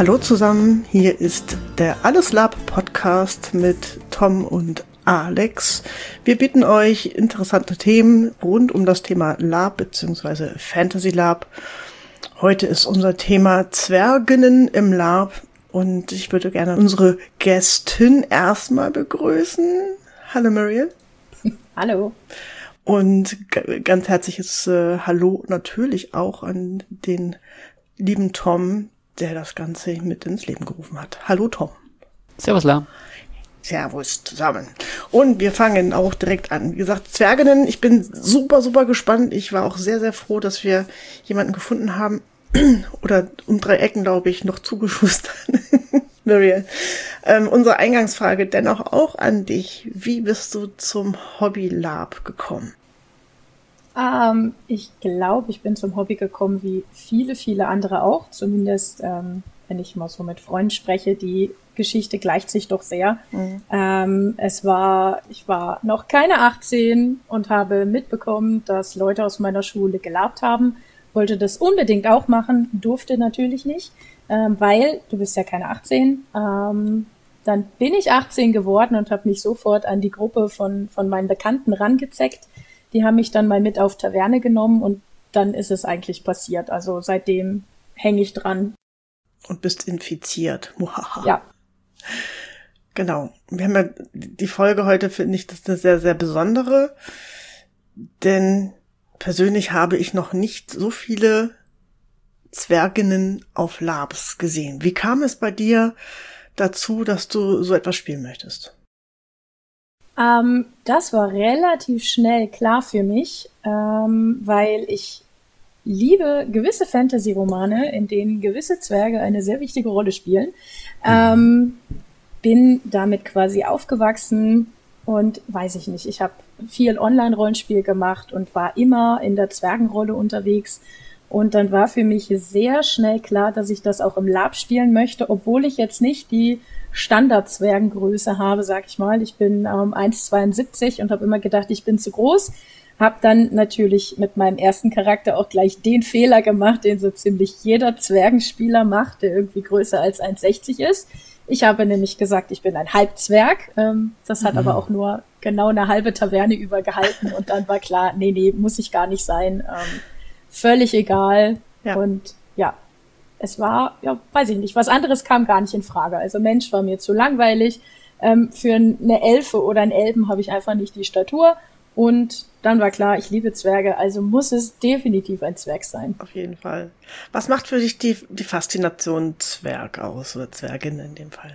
Hallo zusammen, hier ist der Alles Lab Podcast mit Tom und Alex. Wir bieten euch interessante Themen rund um das Thema Lab bzw. Fantasy Lab. Heute ist unser Thema Zwerginnen im Lab und ich würde gerne unsere Gästin erstmal begrüßen. Hallo Muriel. Hallo. Und ganz herzliches Hallo natürlich auch an den lieben Tom, der das Ganze mit ins Leben gerufen hat. Hallo Tom. Servus La. Servus zusammen. Und wir fangen auch direkt an. Wie gesagt, Zwerginnen, ich bin super gespannt. Ich war auch sehr froh, dass wir jemanden gefunden haben. Oder um 3 Ecken, glaube ich, noch zugeschustert. Muriel. Unsere Eingangsfrage dennoch auch an dich. Wie bist du zum Hobby Lab gekommen? Ich glaube, ich bin zum Hobby gekommen wie viele andere auch. Zumindest, wenn ich mal so mit Freunden spreche, die Geschichte gleicht sich doch sehr. Mhm. Ich war noch keine 18 und habe mitbekommen, dass Leute aus meiner Schule gelabt haben. Wollte das unbedingt auch machen, durfte natürlich nicht, weil du bist ja keine 18. Dann bin ich 18 geworden und habe mich sofort an die Gruppe von meinen Bekannten rangezeckt. Die haben mich dann mal mit auf Taverne genommen und dann ist es eigentlich passiert. Also seitdem hänge ich dran. Und bist infiziert. Ja. Genau. Wir haben ja die Folge heute, finde ich, das ist eine sehr besondere, denn persönlich habe ich noch nicht so viele Zwerginnen auf Labs gesehen. Wie kam es bei dir dazu, dass du so etwas spielen möchtest? Das war relativ schnell klar für mich, weil ich liebe gewisse Fantasy-Romane, in denen gewisse Zwerge eine sehr wichtige Rolle spielen. Bin damit quasi aufgewachsen und weiß ich nicht, ich habe viel Online-Rollenspiel gemacht und war immer in der Zwergenrolle unterwegs. Und dann war für mich sehr schnell klar, dass ich das auch im Lab spielen möchte, obwohl ich jetzt nicht die Standard-Zwergengröße habe, sag ich mal. Ich bin 1,72 und habe immer gedacht, ich bin zu groß. Hab dann natürlich mit meinem ersten Charakter auch gleich den Fehler gemacht, den so ziemlich jeder Zwergenspieler macht, der irgendwie größer als 1,60 ist. Ich habe nämlich gesagt, ich bin ein Halbzwerg. Das hat aber auch nur genau eine halbe Taverne übergehalten und dann war klar, nee, muss ich gar nicht sein. Völlig egal. Ja. Und ja, es war, weiß ich nicht, was anderes kam gar nicht in Frage. Also Mensch war mir zu langweilig. Für eine Elfe oder einen Elben habe ich einfach nicht die Statur. Und dann war klar, ich liebe Zwerge, also muss es definitiv ein Zwerg sein. Auf jeden Fall. Was macht für dich die Faszination Zwerg aus oder Zwergin in dem Fall?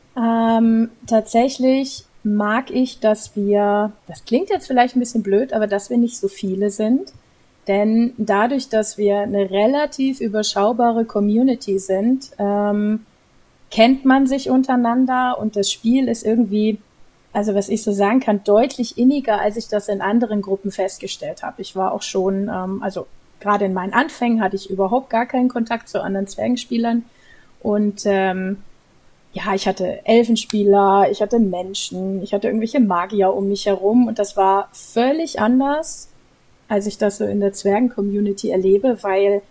Tatsächlich mag ich, dass wir, das klingt jetzt vielleicht ein bisschen blöd, aber dass wir nicht so viele sind. Denn dadurch, dass wir eine relativ überschaubare Community sind, kennt man sich untereinander und das Spiel ist irgendwie, also was ich so sagen kann, deutlich inniger, als ich das in anderen Gruppen festgestellt habe. Ich war auch schon, also gerade in meinen Anfängen hatte ich überhaupt gar keinen Kontakt zu anderen Zwergenspielern und ich hatte Elfenspieler, ich hatte Menschen, ich hatte irgendwelche Magier um mich herum und das war völlig anders, als ich das so in der Zwergen-Community erlebe, weil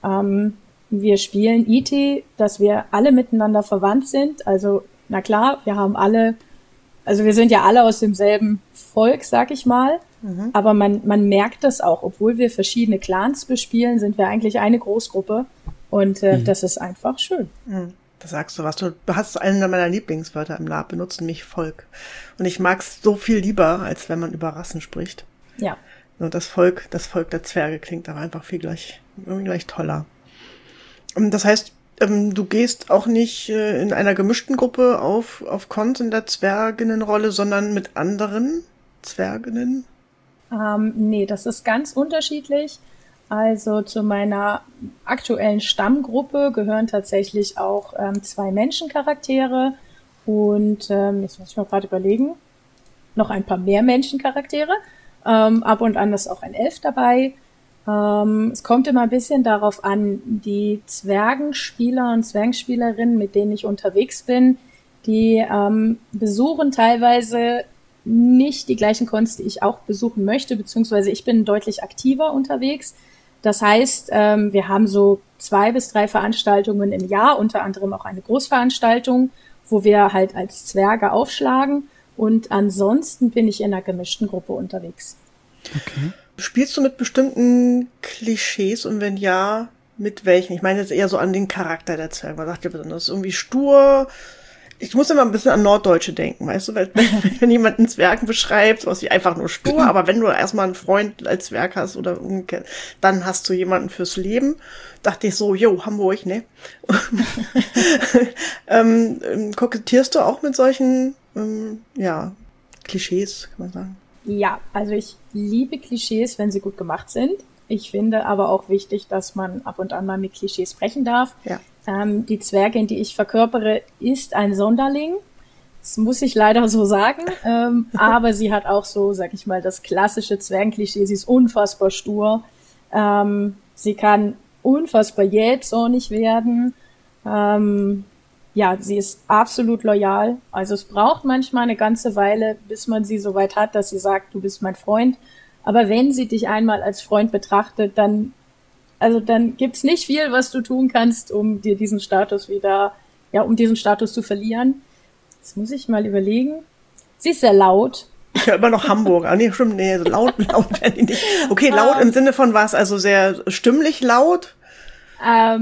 wir spielen IT, dass wir alle miteinander verwandt sind. Also, na klar, wir sind ja alle aus demselben Volk, sag ich mal. Aber man merkt das auch. Obwohl wir verschiedene Clans bespielen, sind wir eigentlich eine Großgruppe. Und das ist einfach schön. Da sagst du was. Du hast einen meiner Lieblingswörter im Lab benutzt, nämlich Volk. Und ich mag's so viel lieber, als wenn man über Rassen spricht. Ja. Und das Volk der Zwerge klingt aber einfach irgendwie gleich toller. Das heißt, du gehst auch nicht in einer gemischten Gruppe auf Cons in der Zwerginnenrolle, sondern mit anderen Zwerginnen? Nee, das ist ganz unterschiedlich. Also zu meiner aktuellen Stammgruppe gehören tatsächlich auch 2 Menschencharaktere und jetzt muss ich mal gerade überlegen, noch ein paar mehr Menschencharaktere. Ab und an ist auch ein Elf dabei. Es kommt immer ein bisschen darauf an, die Zwergenspieler und Zwergenspielerinnen, mit denen ich unterwegs bin, die besuchen teilweise nicht die gleichen Cons, die ich auch besuchen möchte, beziehungsweise ich bin deutlich aktiver unterwegs. Das heißt, wir haben so 2 bis 3 Veranstaltungen im Jahr, unter anderem auch eine Großveranstaltung, wo wir halt als Zwerge aufschlagen. Und ansonsten bin ich in einer gemischten Gruppe unterwegs. Okay. Spielst du mit bestimmten Klischees und wenn ja, mit welchen? Ich meine jetzt eher so an den Charakter der Zwerge. Man sagt ja besonders irgendwie stur. Ich muss immer ein bisschen an Norddeutsche denken, weißt du? Weil, wenn jemand einen Zwerg beschreibt, sowas wie einfach nur stur, aber wenn du erstmal einen Freund als Zwerg hast oder umgekehrt, dann hast du jemanden fürs Leben. Dachte ich so, Hamburg, ne? Kokettierst du auch mit solchen, Klischees, kann man sagen? Ja, also ich liebe Klischees, wenn sie gut gemacht sind. Ich finde aber auch wichtig, dass man ab und an mal mit Klischees sprechen darf. Ja. Die Zwergin, die ich verkörpere, ist ein Sonderling. Das muss ich leider so sagen. Aber sie hat auch so, sag ich mal, das klassische Zwergenklischee. Sie ist unfassbar stur. Sie kann unfassbar jähzornig werden. Sie ist absolut loyal. Also es braucht manchmal eine ganze Weile, bis man sie so weit hat, dass sie sagt, du bist mein Freund. Aber wenn sie dich einmal als Freund betrachtet, dann gibt's nicht viel, was du tun kannst, um dir diesen Status um diesen Status zu verlieren. Das muss ich mal überlegen. Sie ist sehr laut. Ich höre immer noch Hamburg. Ah, nee, stimmt, nee, so laut werden die nicht. Okay, laut im Sinne von was? Also sehr stimmlich laut? Ja.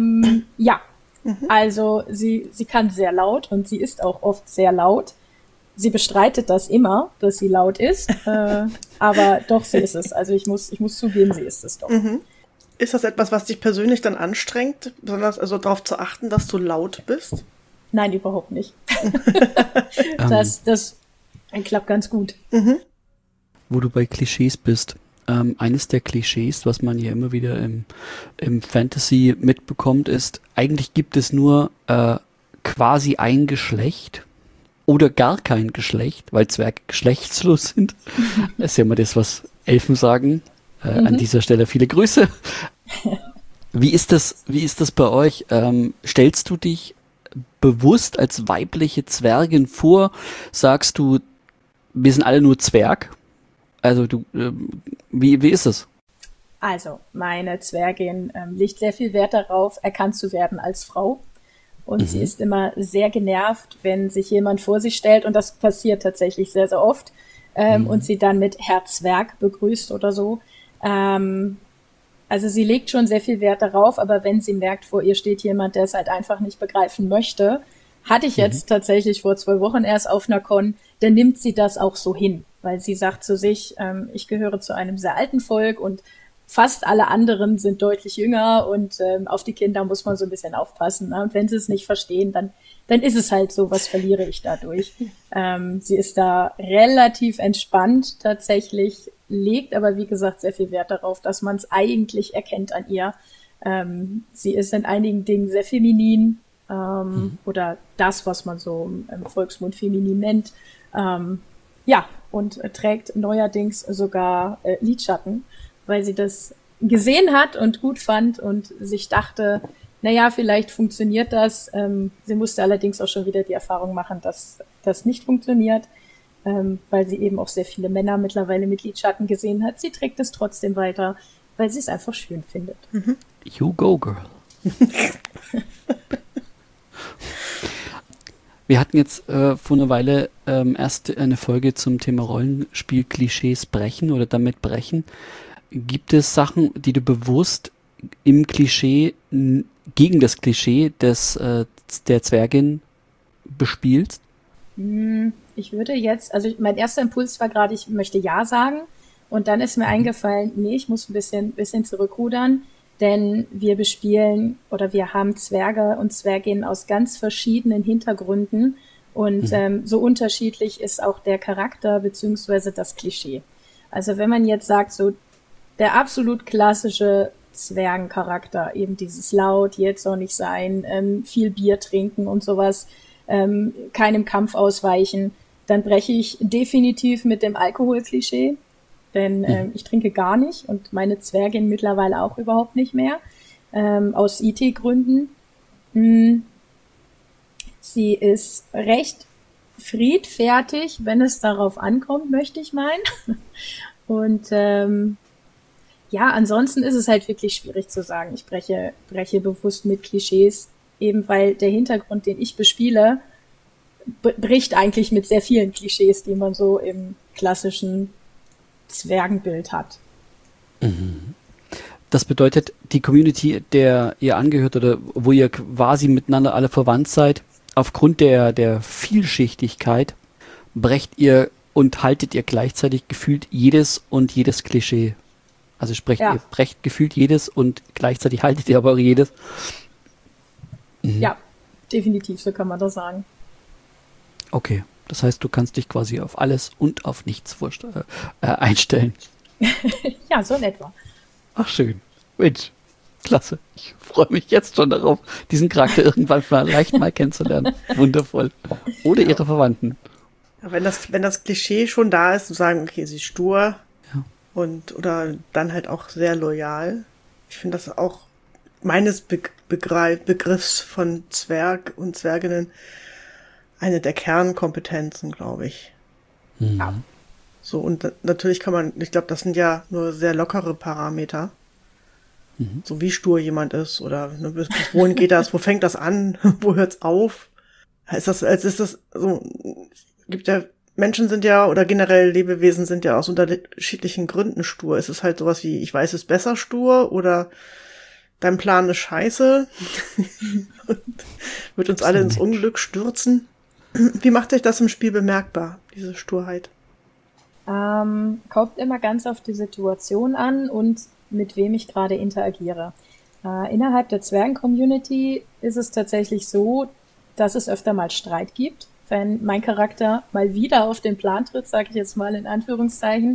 Also sie kann sehr laut und sie ist auch oft sehr laut. Sie bestreitet das immer, dass sie laut ist, aber doch, sie ist es. Also ich muss zugeben, sie ist es doch. Mhm. Ist das etwas, was dich persönlich dann anstrengt, besonders also darauf zu achten, dass du laut bist? Nein, überhaupt nicht. Das klappt ganz gut. Mhm. Wo du bei Klischees bist. Eines der Klischees, was man hier immer wieder im Fantasy mitbekommt, ist, eigentlich gibt es nur quasi ein Geschlecht oder gar kein Geschlecht, weil Zwerge geschlechtslos sind. Das ist ja immer das, was Elfen sagen. An dieser Stelle viele Grüße. Wie ist das bei euch? Stellst du dich bewusst als weibliche Zwergin vor? Sagst du, wir sind alle nur Zwerg? Also wie ist es? Also, meine Zwergin legt sehr viel Wert darauf, erkannt zu werden als Frau. Und sie ist immer sehr genervt, wenn sich jemand vor sie stellt. Und das passiert tatsächlich sehr, sehr oft. Und sie dann mit Herr Zwerg begrüßt oder so. Also sie legt schon sehr viel Wert darauf, aber wenn sie merkt, vor ihr steht jemand, der es halt einfach nicht begreifen möchte, hatte ich jetzt tatsächlich vor 2 Wochen erst auf einer Con, dann nimmt sie das auch so hin, weil sie sagt zu sich, ich gehöre zu einem sehr alten Volk und fast alle anderen sind deutlich jünger und auf die Kinder muss man so ein bisschen aufpassen. Ne? Und wenn sie es nicht verstehen, dann ist es halt so, was verliere ich dadurch. Sie ist da relativ entspannt tatsächlich, legt aber, wie gesagt, sehr viel Wert darauf, dass man es eigentlich erkennt an ihr. Sie ist in einigen Dingen sehr feminin oder das, was man so im Volksmund feminin nennt. Und trägt neuerdings sogar Lidschatten, weil sie das gesehen hat und gut fand und sich dachte, naja, vielleicht funktioniert das. Sie musste allerdings auch schon wieder die Erfahrung machen, dass das nicht funktioniert, weil sie eben auch sehr viele Männer mittlerweile mit Lidschatten gesehen hat. Sie trägt es trotzdem weiter, weil sie es einfach schön findet. You go, girl. Wir hatten jetzt vor einer Weile erst eine Folge zum Thema Rollenspiel-Klischees brechen oder damit brechen. Gibt es Sachen, die du bewusst im Klischee, gegen das Klischee der Zwergin bespielst? Ich würde jetzt, also mein erster Impuls war gerade, ich möchte Ja sagen. Und dann ist mir eingefallen, nee, ich muss ein bisschen zurückrudern, denn wir bespielen oder wir haben Zwerge und Zwerginnen aus ganz verschiedenen Hintergründen und so unterschiedlich ist auch der Charakter beziehungsweise das Klischee. Also wenn man jetzt sagt, so der absolut klassische Zwergencharakter, eben dieses laut, jähzornig sein, viel Bier trinken und sowas, keinem Kampf ausweichen, dann breche ich definitiv mit dem Alkoholklischee. Denn ich trinke gar nicht und meine Zwergin mittlerweile auch überhaupt nicht mehr, aus IT-Gründen. Sie ist recht friedfertig, wenn es darauf ankommt, möchte ich meinen. Und Ja, ansonsten ist es halt wirklich schwierig zu sagen. Ich breche bewusst mit Klischees, eben weil der Hintergrund, den ich bespiele, bricht eigentlich mit sehr vielen Klischees, die man so im klassischen Zwergenbild hat. Das bedeutet, die Community, der ihr angehört oder wo ihr quasi miteinander alle verwandt seid, aufgrund der Vielschichtigkeit brecht ihr und haltet ihr gleichzeitig gefühlt jedes Klischee. Also ihr brecht gefühlt jedes und gleichzeitig haltet ihr aber auch jedes. Ja, definitiv, so kann man das sagen. Okay, das heißt, du kannst dich quasi auf alles und auf nichts einstellen. Ja, so in etwa. Ach, schön. Mensch, klasse. Ich freue mich jetzt schon darauf, diesen Charakter irgendwann vielleicht mal kennenzulernen. Wundervoll. Oder ihre Verwandten. Ja, wenn das Klischee schon da ist, zu sagen, okay, sie ist stur oder dann halt auch sehr loyal. Ich finde das auch meines Begriffs von Zwerg und Zwerginnen eine der Kernkompetenzen, glaube ich. Ja. So, und natürlich ich glaube, das sind ja nur sehr lockere Parameter. So wie stur jemand ist oder bis wohin geht das, wo fängt das an, wo hört's auf? Ist das so, Menschen sind ja, oder generell Lebewesen sind ja aus unterschiedlichen Gründen stur. Ist es halt sowas wie, ich weiß es besser stur oder dein Plan ist scheiße und wird uns alle ins Unglück stürzen? Wie macht sich das im Spiel bemerkbar, diese Sturheit? Kommt immer ganz auf die Situation an und mit wem ich gerade interagiere. Innerhalb der Zwergen-Community ist es tatsächlich so, dass es öfter mal Streit gibt, wenn mein Charakter mal wieder auf den Plan tritt, sage ich jetzt mal in Anführungszeichen,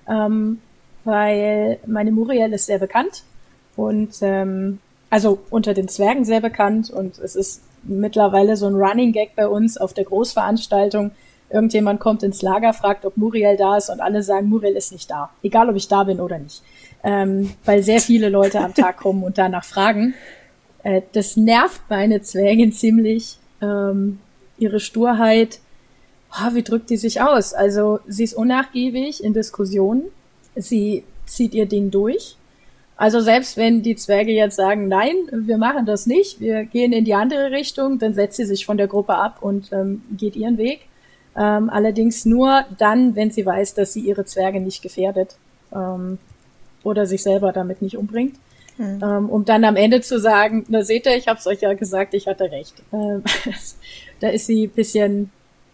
weil meine Muriel ist sehr bekannt und also unter den Zwergen sehr bekannt und es ist mittlerweile so ein Running Gag bei uns auf der Großveranstaltung. Irgendjemand kommt ins Lager, fragt, ob Muriel da ist und alle sagen, Muriel ist nicht da. Egal, ob ich da bin oder nicht. Weil sehr viele Leute am Tag kommen und danach fragen. Das nervt meine Zwergin ziemlich. Ihre Sturheit, wie drückt die sich aus? Also sie ist unnachgiebig in Diskussionen. Sie zieht ihr Ding durch. Also selbst wenn die Zwerge jetzt sagen, nein, wir machen das nicht, wir gehen in die andere Richtung, dann setzt sie sich von der Gruppe ab und geht ihren Weg. Allerdings nur dann, wenn sie weiß, dass sie ihre Zwerge nicht gefährdet oder sich selber damit nicht umbringt. Um dann am Ende zu sagen, na seht ihr, ich hab's euch ja gesagt, ich hatte recht. Da ist sie bisschen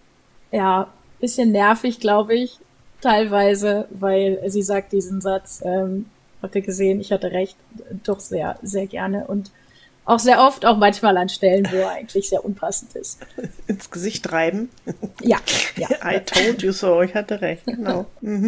nervig, glaube ich, teilweise, weil sie sagt diesen Satz, habt ihr gesehen, ich hatte recht, doch sehr, sehr gerne und auch sehr oft, auch manchmal an Stellen, wo er eigentlich sehr unpassend ist. Ins Gesicht reiben. Ja. I told you so, ich hatte recht, genau.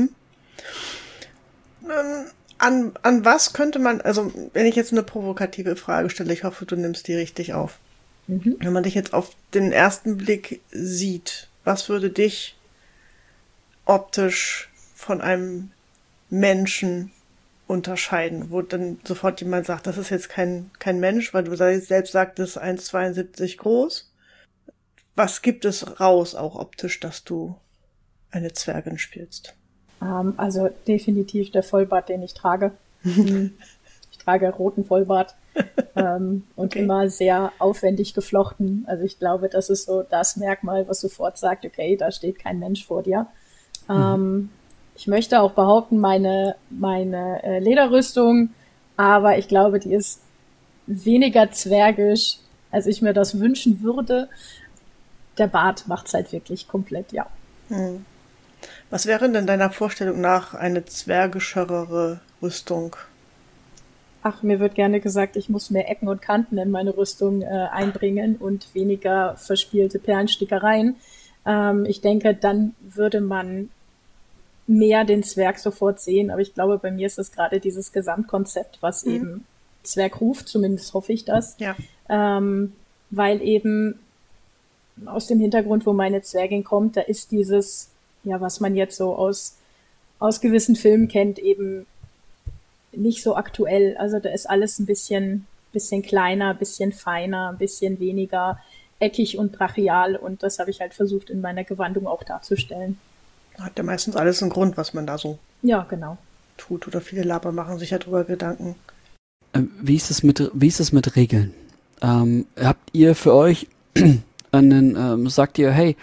An was könnte man, also wenn ich jetzt eine provokative Frage stelle, ich hoffe, du nimmst die richtig auf. Wenn man dich jetzt auf den ersten Blick sieht, was würde dich optisch von einem Menschen unterscheiden, wo dann sofort jemand sagt, das ist jetzt kein Mensch, weil du selbst sagtest, 1,72 groß. Was gibt es raus, auch optisch, dass du eine Zwergin spielst? Also definitiv der Vollbart, den ich trage. Ich trage roten Vollbart und immer sehr aufwendig geflochten. Also ich glaube, das ist so das Merkmal, was sofort sagt, okay, da steht kein Mensch vor dir. Ich möchte auch behaupten, meine Lederrüstung, aber ich glaube, die ist weniger zwergisch, als ich mir das wünschen würde. Der Bart macht's halt wirklich komplett, ja. Was wäre denn deiner Vorstellung nach eine zwergischere Rüstung? Ach, mir wird gerne gesagt, ich muss mehr Ecken und Kanten in meine Rüstung einbringen und weniger verspielte Perlenstickereien. Ich denke, dann würde man mehr den Zwerg sofort sehen, aber ich glaube, bei mir ist es gerade dieses Gesamtkonzept, was eben Zwerg ruft, zumindest hoffe ich das, weil eben aus dem Hintergrund, wo meine Zwergin kommt, da ist dieses, ja, was man jetzt so aus gewissen Filmen kennt, eben nicht so aktuell, also da ist alles ein bisschen kleiner, ein bisschen feiner, ein bisschen weniger eckig und brachial und das habe ich halt versucht in meiner Gewandung auch darzustellen. Hat ja meistens alles einen Grund, was man da so... Ja, genau. tut oder viele Laber machen sich ja darüber Gedanken. Wie ist es mit Regeln? Habt ihr für euch sagt ihr, hey,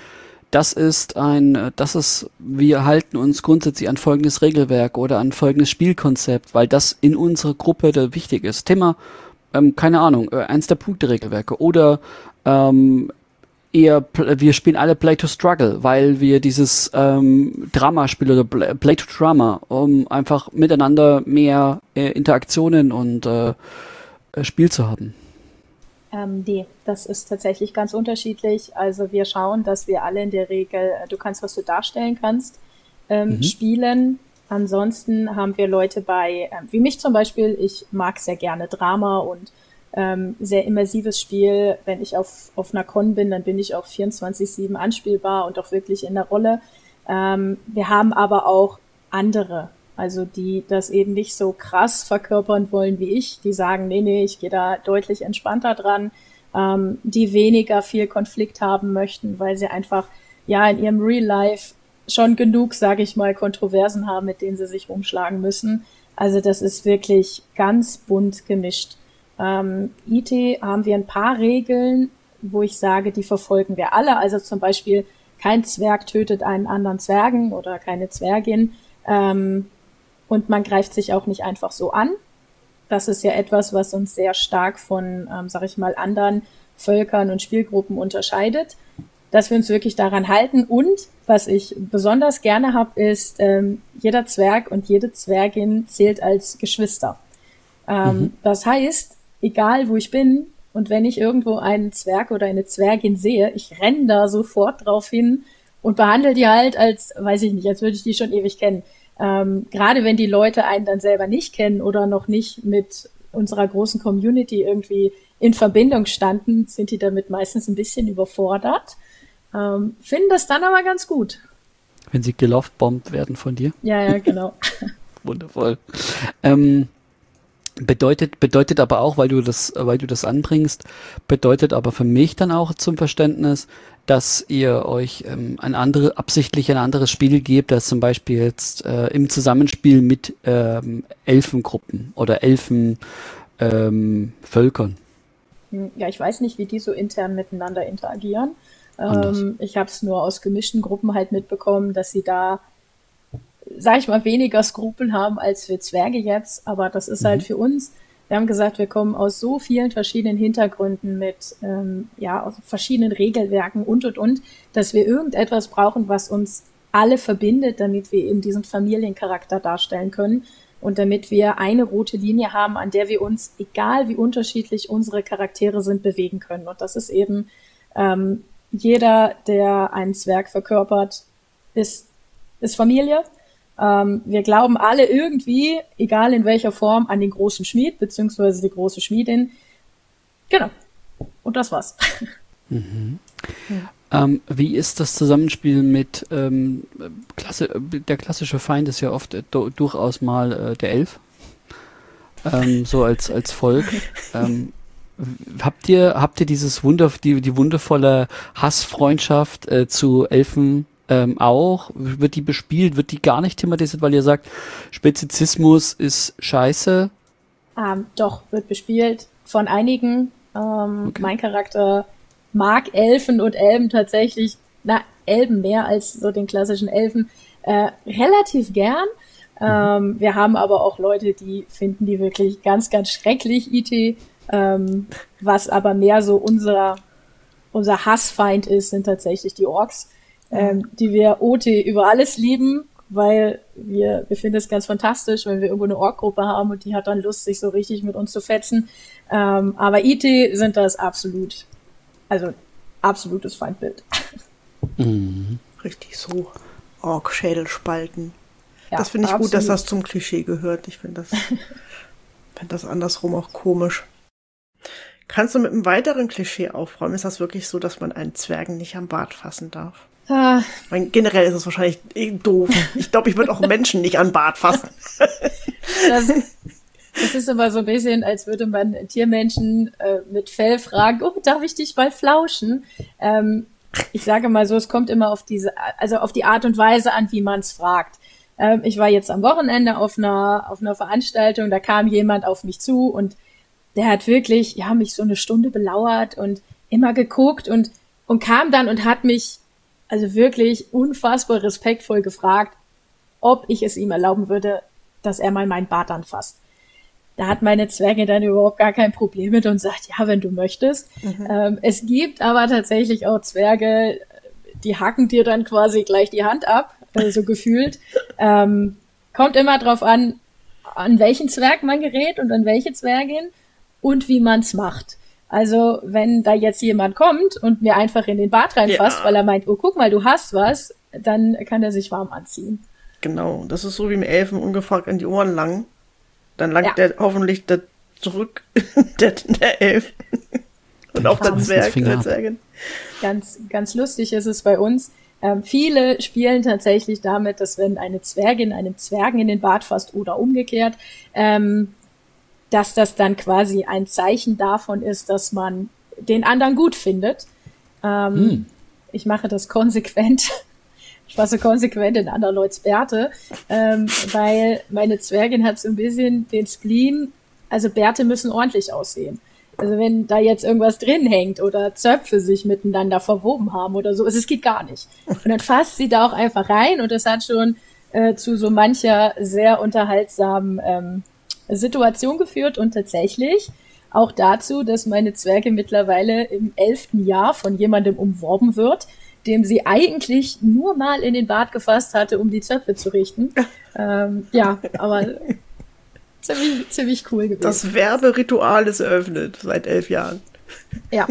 wir halten uns grundsätzlich an folgendes Regelwerk oder an folgendes Spielkonzept, weil das in unserer Gruppe da wichtig ist. Thema, keine Ahnung, eins der Punkte-Regelwerke oder wir spielen alle Play to Struggle, weil wir dieses Drama-Spiel oder Play to Drama, um einfach miteinander mehr Interaktionen und Spiel zu haben. Nee, das ist tatsächlich ganz unterschiedlich. Also wir schauen, dass wir alle in der Regel, du kannst, was du darstellen kannst, spielen. Ansonsten haben wir Leute bei, wie mich zum Beispiel, ich mag sehr gerne Drama und sehr immersives Spiel. Wenn ich auf einer Con bin, dann bin ich auch 24/7 anspielbar und auch wirklich in der Rolle. Wir haben aber auch andere, also die das eben nicht so krass verkörpern wollen wie ich, die sagen, nee, ich gehe da deutlich entspannter dran, die weniger viel Konflikt haben möchten, weil sie einfach ja in ihrem Real Life schon genug, sage ich mal, Kontroversen haben, mit denen sie sich rumschlagen müssen. Also das ist wirklich ganz bunt gemischt. IT haben wir ein paar Regeln, wo ich sage, die verfolgen wir alle. Also zum Beispiel, kein Zwerg tötet einen anderen Zwergen oder keine Zwergin. Und man greift sich auch nicht einfach so an. Das ist ja etwas, was uns sehr stark von, sag ich mal, anderen Völkern und Spielgruppen unterscheidet. Dass wir uns wirklich daran halten. Und was ich besonders gerne habe, ist, jeder Zwerg und jede Zwergin zählt als Geschwister. Das heißt, egal wo ich bin und wenn ich irgendwo einen Zwerg oder eine Zwergin sehe, ich renne da sofort drauf hin und behandle die halt als, weiß ich nicht, als würde ich die schon ewig kennen. Gerade wenn die Leute einen dann selber nicht kennen oder noch nicht mit unserer großen Community irgendwie in Verbindung standen, sind die damit meistens ein bisschen überfordert. Finden das dann aber ganz gut. Wenn sie gelovebombt werden von dir? Ja, genau. Wundervoll. Bedeutet aber auch, weil du das anbringst, bedeutet aber für mich dann auch zum Verständnis, dass ihr euch absichtlich ein anderes Spiel gebt, als zum Beispiel jetzt im Zusammenspiel mit Elfengruppen oder Elfenvölkern. Ja, ich weiß nicht, wie die so intern miteinander interagieren. Ich habe es nur aus gemischten Gruppen halt mitbekommen, dass sie da, sag ich mal, weniger Skrupel haben als wir Zwerge jetzt, aber das ist halt für uns, wir haben gesagt, wir kommen aus so vielen verschiedenen Hintergründen mit, aus verschiedenen Regelwerken und, dass wir irgendetwas brauchen, was uns alle verbindet, damit wir eben diesen Familiencharakter darstellen können und damit wir eine rote Linie haben, an der wir uns, egal wie unterschiedlich unsere Charaktere sind, bewegen können. Und das ist eben, jeder, der einen Zwerg verkörpert, ist Familie. Wir glauben alle irgendwie, egal in welcher Form, an den großen Schmied, beziehungsweise die große Schmiedin. Genau. Und das war's. Wie ist das Zusammenspiel mit der klassische Feind ist ja oft durchaus mal der Elf. So als Volk. Habt ihr dieses die wundervolle Hassfreundschaft zu Elfen auch? Wird die bespielt? Wird die gar nicht thematisiert, weil ihr sagt, Spezizismus ist scheiße? Doch, wird bespielt von einigen. Okay. Mein Charakter mag Elfen und Elben tatsächlich, Elben mehr als so den klassischen Elfen, relativ gern. Wir haben aber auch Leute, die finden die wirklich ganz, ganz schrecklich, IT. Was aber mehr so unser Hassfeind ist, sind tatsächlich die Orks, die wir OT über alles lieben, weil wir finden es ganz fantastisch, wenn wir irgendwo eine Ork-Gruppe haben und die hat dann Lust, sich so richtig mit uns zu fetzen. Aber IT sind das absolutes Feindbild. Richtig so Ork-Schädelspalten. Ja, das finde ich absolut. Gut, dass das zum Klischee gehört. Ich finde das andersrum auch komisch. Kannst du mit einem weiteren Klischee aufräumen? Ist das wirklich so, dass man einen Zwergen nicht am Bart fassen darf? Generell ist es wahrscheinlich doof. Ich glaube, ich würde auch Menschen nicht an den Bart fassen. Das ist aber so ein bisschen, als würde man Tiermenschen mit Fell fragen, oh, darf ich dich mal flauschen? Ich sage mal so, es kommt immer auf die Art und Weise an, wie man es fragt. Ich war jetzt am Wochenende auf einer Veranstaltung, da kam jemand auf mich zu und der hat wirklich, ja, mich so eine Stunde belauert und immer geguckt und kam dann und hat mich also wirklich unfassbar respektvoll gefragt, ob ich es ihm erlauben würde, dass er mal meinen Bart anfasst. Da hat meine Zwerge dann überhaupt gar kein Problem mit und sagt, ja, wenn du möchtest. Es gibt aber tatsächlich auch Zwerge, die hacken dir dann quasi gleich die Hand ab, so gefühlt. Kommt immer drauf an welchen Zwerg man gerät und an welche Zwergin und wie man's macht. Also, wenn da jetzt jemand kommt und mir einfach in den Bart reinfasst, weil er meint, oh, guck mal, du hast was, dann kann er sich warm anziehen. Genau, das ist so wie im Elfen ungefragt an die Ohren lang. Dann langt der hoffentlich da zurück, der Elf. Und auch der Zwerg, der Zwergin. Ganz, ganz lustig ist es bei uns. Viele spielen tatsächlich damit, dass wenn eine Zwergin einem Zwergen in den Bart fasst oder umgekehrt, dass das dann quasi ein Zeichen davon ist, dass man den anderen gut findet. Ich mache das konsequent. Ich fasse konsequent in anderer Leuts Bärte, weil meine Zwergin hat so ein bisschen den Spleen, also Bärte müssen ordentlich aussehen. Also wenn da jetzt irgendwas drin hängt oder Zöpfe sich miteinander verwoben haben oder so, also es geht gar nicht. Und dann fasst sie da auch einfach rein und das hat schon zu so mancher sehr unterhaltsamen Situation geführt und tatsächlich auch dazu, dass meine Zwerge mittlerweile im 11. Jahr von jemandem umworben wird, dem sie eigentlich nur mal in den Bart gefasst hatte, um die Zöpfe zu richten. Ja, aber ziemlich cool gewesen. Das Werberitual ist eröffnet seit 11 Jahren. Ja.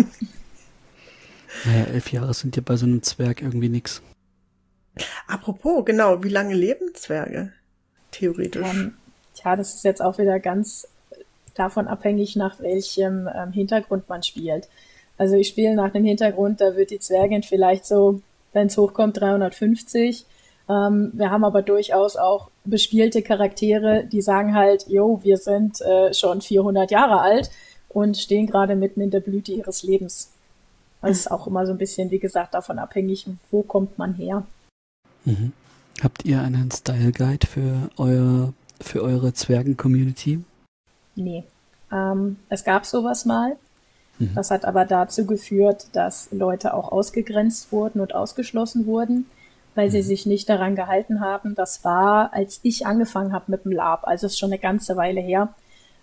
Naja, 11 Jahre sind ja bei so einem Zwerg irgendwie nix. Apropos, genau, wie lange leben Zwerge? Theoretisch. Tja, das ist jetzt auch wieder ganz davon abhängig, nach welchem Hintergrund man spielt. Also ich spiele nach einem Hintergrund, da wird die Zwergin vielleicht so, wenn es hochkommt, 350. Wir haben aber durchaus auch bespielte Charaktere, die sagen halt, jo, wir sind schon 400 Jahre alt und stehen gerade mitten in der Blüte ihres Lebens. Das ist auch immer so ein bisschen, wie gesagt, davon abhängig, wo kommt man her. Mhm. Habt ihr einen Style Guide für eure Zwergen-Community? Nee. Es gab sowas mal. Das hat aber dazu geführt, dass Leute auch ausgegrenzt wurden und ausgeschlossen wurden, weil sie sich nicht daran gehalten haben. Das war, als ich angefangen habe mit dem Lab, also ist schon eine ganze Weile her.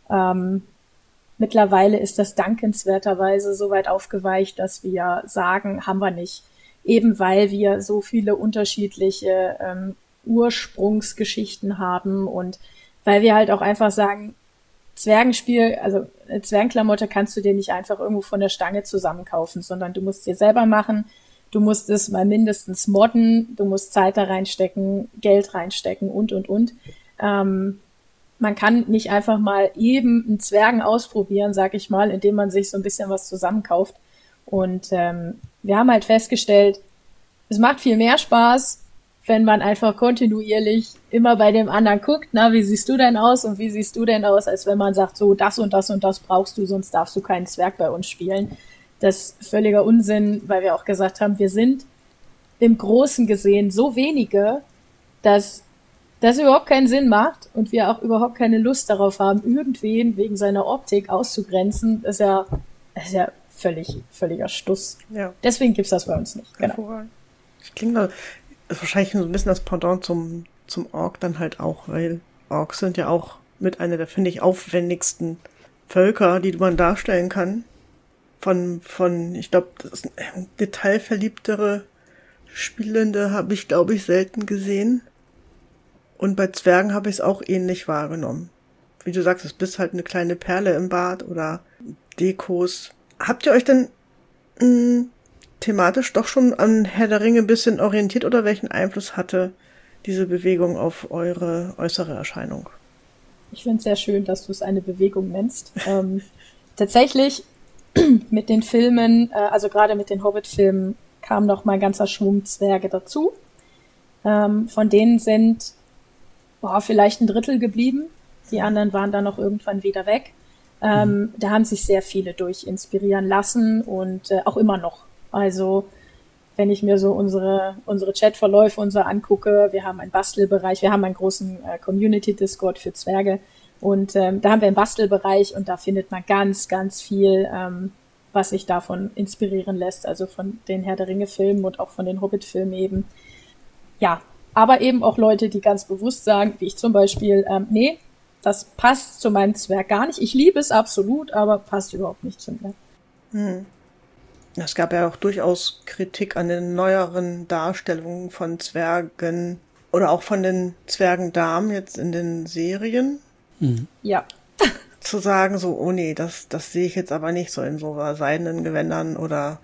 Mittlerweile ist das dankenswerterweise so weit aufgeweicht, dass wir sagen, haben wir nicht. Eben weil wir so viele unterschiedliche Ursprungsgeschichten haben und weil wir halt auch einfach sagen, Zwergenspiel, also eine Zwergenklamotte kannst du dir nicht einfach irgendwo von der Stange zusammenkaufen, sondern du musst dir selber machen, du musst es mal mindestens modden, du musst Zeit da reinstecken, Geld reinstecken und. Man kann nicht einfach mal eben einen Zwergen ausprobieren, sag ich mal, indem man sich so ein bisschen was zusammenkauft. Und wir haben halt festgestellt, es macht viel mehr Spaß, wenn man einfach kontinuierlich immer bei dem anderen guckt, na, wie siehst du denn aus und wie siehst du denn aus, als wenn man sagt, so, das und das und das brauchst du, sonst darfst du keinen Zwerg bei uns spielen. Das ist völliger Unsinn, weil wir auch gesagt haben, wir sind im Großen gesehen so wenige, dass das überhaupt keinen Sinn macht und wir auch überhaupt keine Lust darauf haben, irgendwen wegen seiner Optik auszugrenzen. Das ist ja völliger Stuss. Ja. Deswegen gibt's das bei uns nicht. Genau. Das klingt wahrscheinlich so ein bisschen das Pendant zum Ork dann halt auch, weil Orks sind ja auch mit einer der, finde ich, aufwendigsten Völker, die man darstellen kann. Ich glaube, das detailverliebtere Spielende habe ich, glaube ich, selten gesehen. Und bei Zwergen habe ich es auch ähnlich wahrgenommen. Wie du sagst, es bist halt eine kleine Perle im Bad oder Dekos. Habt ihr euch denn thematisch doch schon an Herr der Ringe ein bisschen orientiert oder welchen Einfluss hatte diese Bewegung auf eure äußere Erscheinung? Ich finde es sehr schön, dass du es eine Bewegung nennst. Tatsächlich mit den Filmen, also gerade mit den Hobbit-Filmen, kam noch mal ein ganzer Schwung Zwerge dazu. Von denen sind vielleicht ein Drittel geblieben. Die anderen waren dann noch irgendwann wieder weg. Da haben sich sehr viele durch inspirieren lassen und auch immer noch. Also wenn ich mir so unsere Chatverläufe und so angucke, wir haben einen Bastelbereich, wir haben einen großen Community-Discord für Zwerge und da haben wir einen Bastelbereich und da findet man ganz, ganz viel, was sich davon inspirieren lässt, also von den Herr der Ringe-Filmen und auch von den Hobbit-Filmen eben. Ja, aber eben auch Leute, die ganz bewusst sagen, wie ich zum Beispiel, nee, das passt zu meinem Zwerg gar nicht. Ich liebe es absolut, aber passt überhaupt nicht zu mir. Es gab ja auch durchaus Kritik an den neueren Darstellungen von Zwergen oder auch von den Zwergendamen jetzt in den Serien. Ja. Zu sagen so, oh nee, das sehe ich jetzt aber nicht so in so seidenen Gewändern oder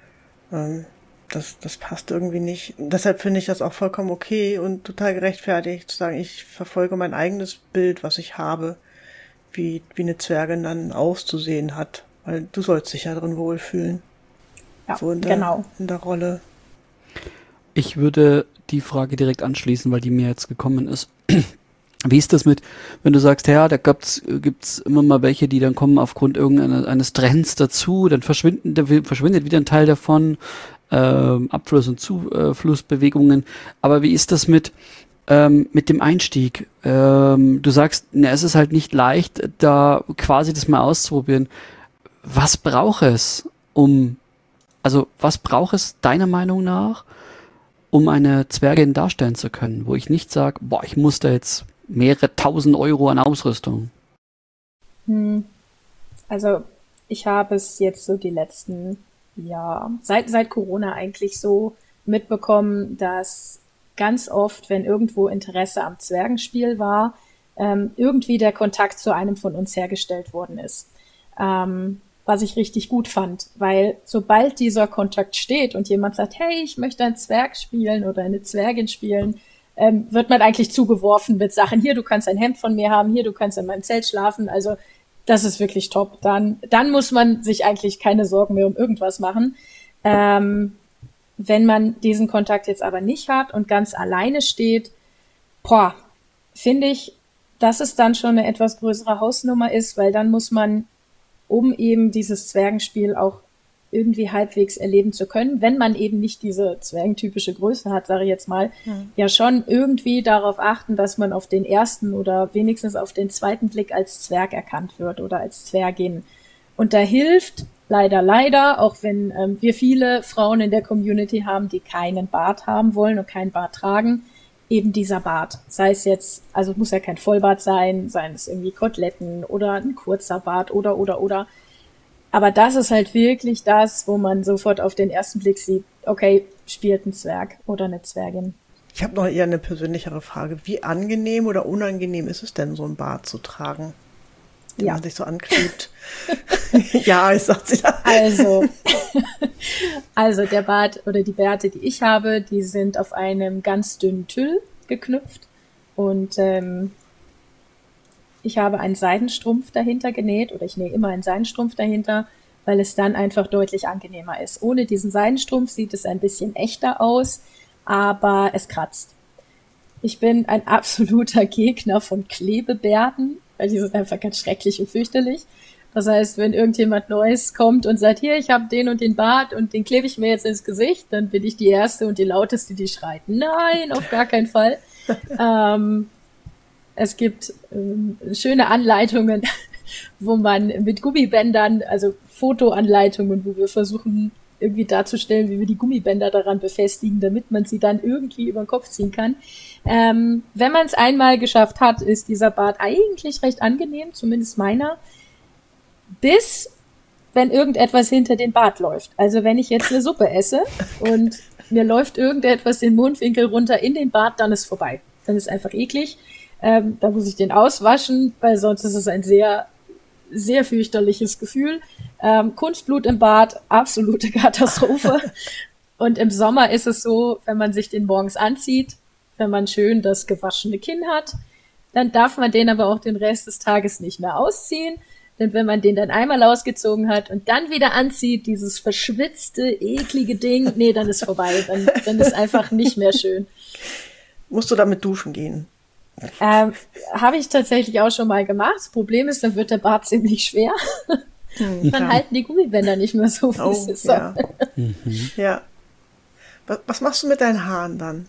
das passt irgendwie nicht. Und deshalb finde ich das auch vollkommen okay und total gerechtfertigt, zu sagen, ich verfolge mein eigenes Bild, was ich habe, wie eine Zwergin dann auszusehen hat. Weil du sollst dich ja drin wohlfühlen. Ja, so in der Rolle. Ich würde die Frage direkt anschließen, weil die mir jetzt gekommen ist. Wie ist das mit, wenn du sagst, ja, da gibt's immer mal welche, die dann kommen aufgrund eines Trends dazu, dann verschwindet wieder ein Teil davon, Abfluss- und Zuflussbewegungen. Aber wie ist das mit dem Einstieg? Du sagst, es ist halt nicht leicht, da quasi das mal auszuprobieren. Was braucht es, was braucht es deiner Meinung nach, um eine Zwergin darstellen zu können, wo ich nicht sage, ich muss da jetzt mehrere tausend Euro an Ausrüstung? Also ich habe es jetzt so die letzten, seit Corona eigentlich so mitbekommen, dass ganz oft, wenn irgendwo Interesse am Zwergenspiel war, irgendwie der Kontakt zu einem von uns hergestellt worden ist. Was ich richtig gut fand, weil sobald dieser Kontakt steht und jemand sagt, hey, ich möchte einen Zwerg spielen oder eine Zwergin spielen, wird man eigentlich zugeworfen mit Sachen, hier, du kannst ein Hemd von mir haben, hier, du kannst in meinem Zelt schlafen, also das ist wirklich top. Dann muss man sich eigentlich keine Sorgen mehr um irgendwas machen. Wenn man diesen Kontakt jetzt aber nicht hat und ganz alleine steht, finde ich, dass es dann schon eine etwas größere Hausnummer ist, weil dann muss man, um eben dieses Zwergenspiel auch irgendwie halbwegs erleben zu können, wenn man eben nicht diese zwergentypische Größe hat, sage ich jetzt mal, ja schon irgendwie darauf achten, dass man auf den ersten oder wenigstens auf den zweiten Blick als Zwerg erkannt wird oder als Zwergin. Und da hilft leider, auch wenn wir viele Frauen in der Community haben, die keinen Bart haben wollen und keinen Bart tragen, eben dieser Bart. Sei es jetzt, also muss ja kein Vollbart sein, seien es irgendwie Koteletten oder ein kurzer Bart oder. Aber das ist halt wirklich das, wo man sofort auf den ersten Blick sieht, okay, spielt ein Zwerg oder eine Zwergin. Ich habe noch eher eine persönlichere Frage. Wie angenehm oder unangenehm ist es denn, so einen Bart zu tragen, den man sich so anklebt? Ja, ich sag sie da. Also der Bart oder die Bärte, die ich habe, die sind auf einem ganz dünnen Tüll geknüpft und ich habe einen Seidenstrumpf dahinter genäht oder ich nähe immer einen Seidenstrumpf dahinter, weil es dann einfach deutlich angenehmer ist. Ohne diesen Seidenstrumpf sieht es ein bisschen echter aus, aber es kratzt. Ich bin ein absoluter Gegner von Klebebärten, weil die sind einfach ganz schrecklich und fürchterlich. Das heißt, wenn irgendjemand Neues kommt und sagt, hier, ich habe den und den Bart und den klebe ich mir jetzt ins Gesicht, dann bin ich die Erste und die Lauteste, die schreit, nein, auf gar keinen Fall. Es gibt schöne Anleitungen, wo man mit Gummibändern, also Fotoanleitungen, wo wir versuchen irgendwie darzustellen, wie wir die Gummibänder daran befestigen, damit man sie dann irgendwie über den Kopf ziehen kann. Wenn man es einmal geschafft hat, ist dieser Bart eigentlich recht angenehm, zumindest meiner, bis wenn irgendetwas hinter den Bart läuft. Also wenn ich jetzt eine Suppe esse und mir läuft irgendetwas den Mundwinkel runter in den Bart, dann ist vorbei. Dann ist einfach eklig. Da muss ich den auswaschen, weil sonst ist es ein sehr, sehr fürchterliches Gefühl. Kunstblut im Bart, absolute Katastrophe. Und im Sommer ist es so, wenn man sich den morgens anzieht, wenn man schön das gewaschene Kinn hat, dann darf man den aber auch den Rest des Tages nicht mehr ausziehen. Denn wenn man den dann einmal ausgezogen hat und dann wieder anzieht, dieses verschwitzte, eklige Ding, nee, dann ist vorbei. Dann ist einfach nicht mehr schön. Musst du damit duschen gehen? Habe ich tatsächlich auch schon mal gemacht. Das Problem ist, dann wird der Bart ziemlich schwer. Dann halten die Gummibänder nicht mehr so, wie es ist. Ja. Ja. Was machst du mit deinen Haaren dann?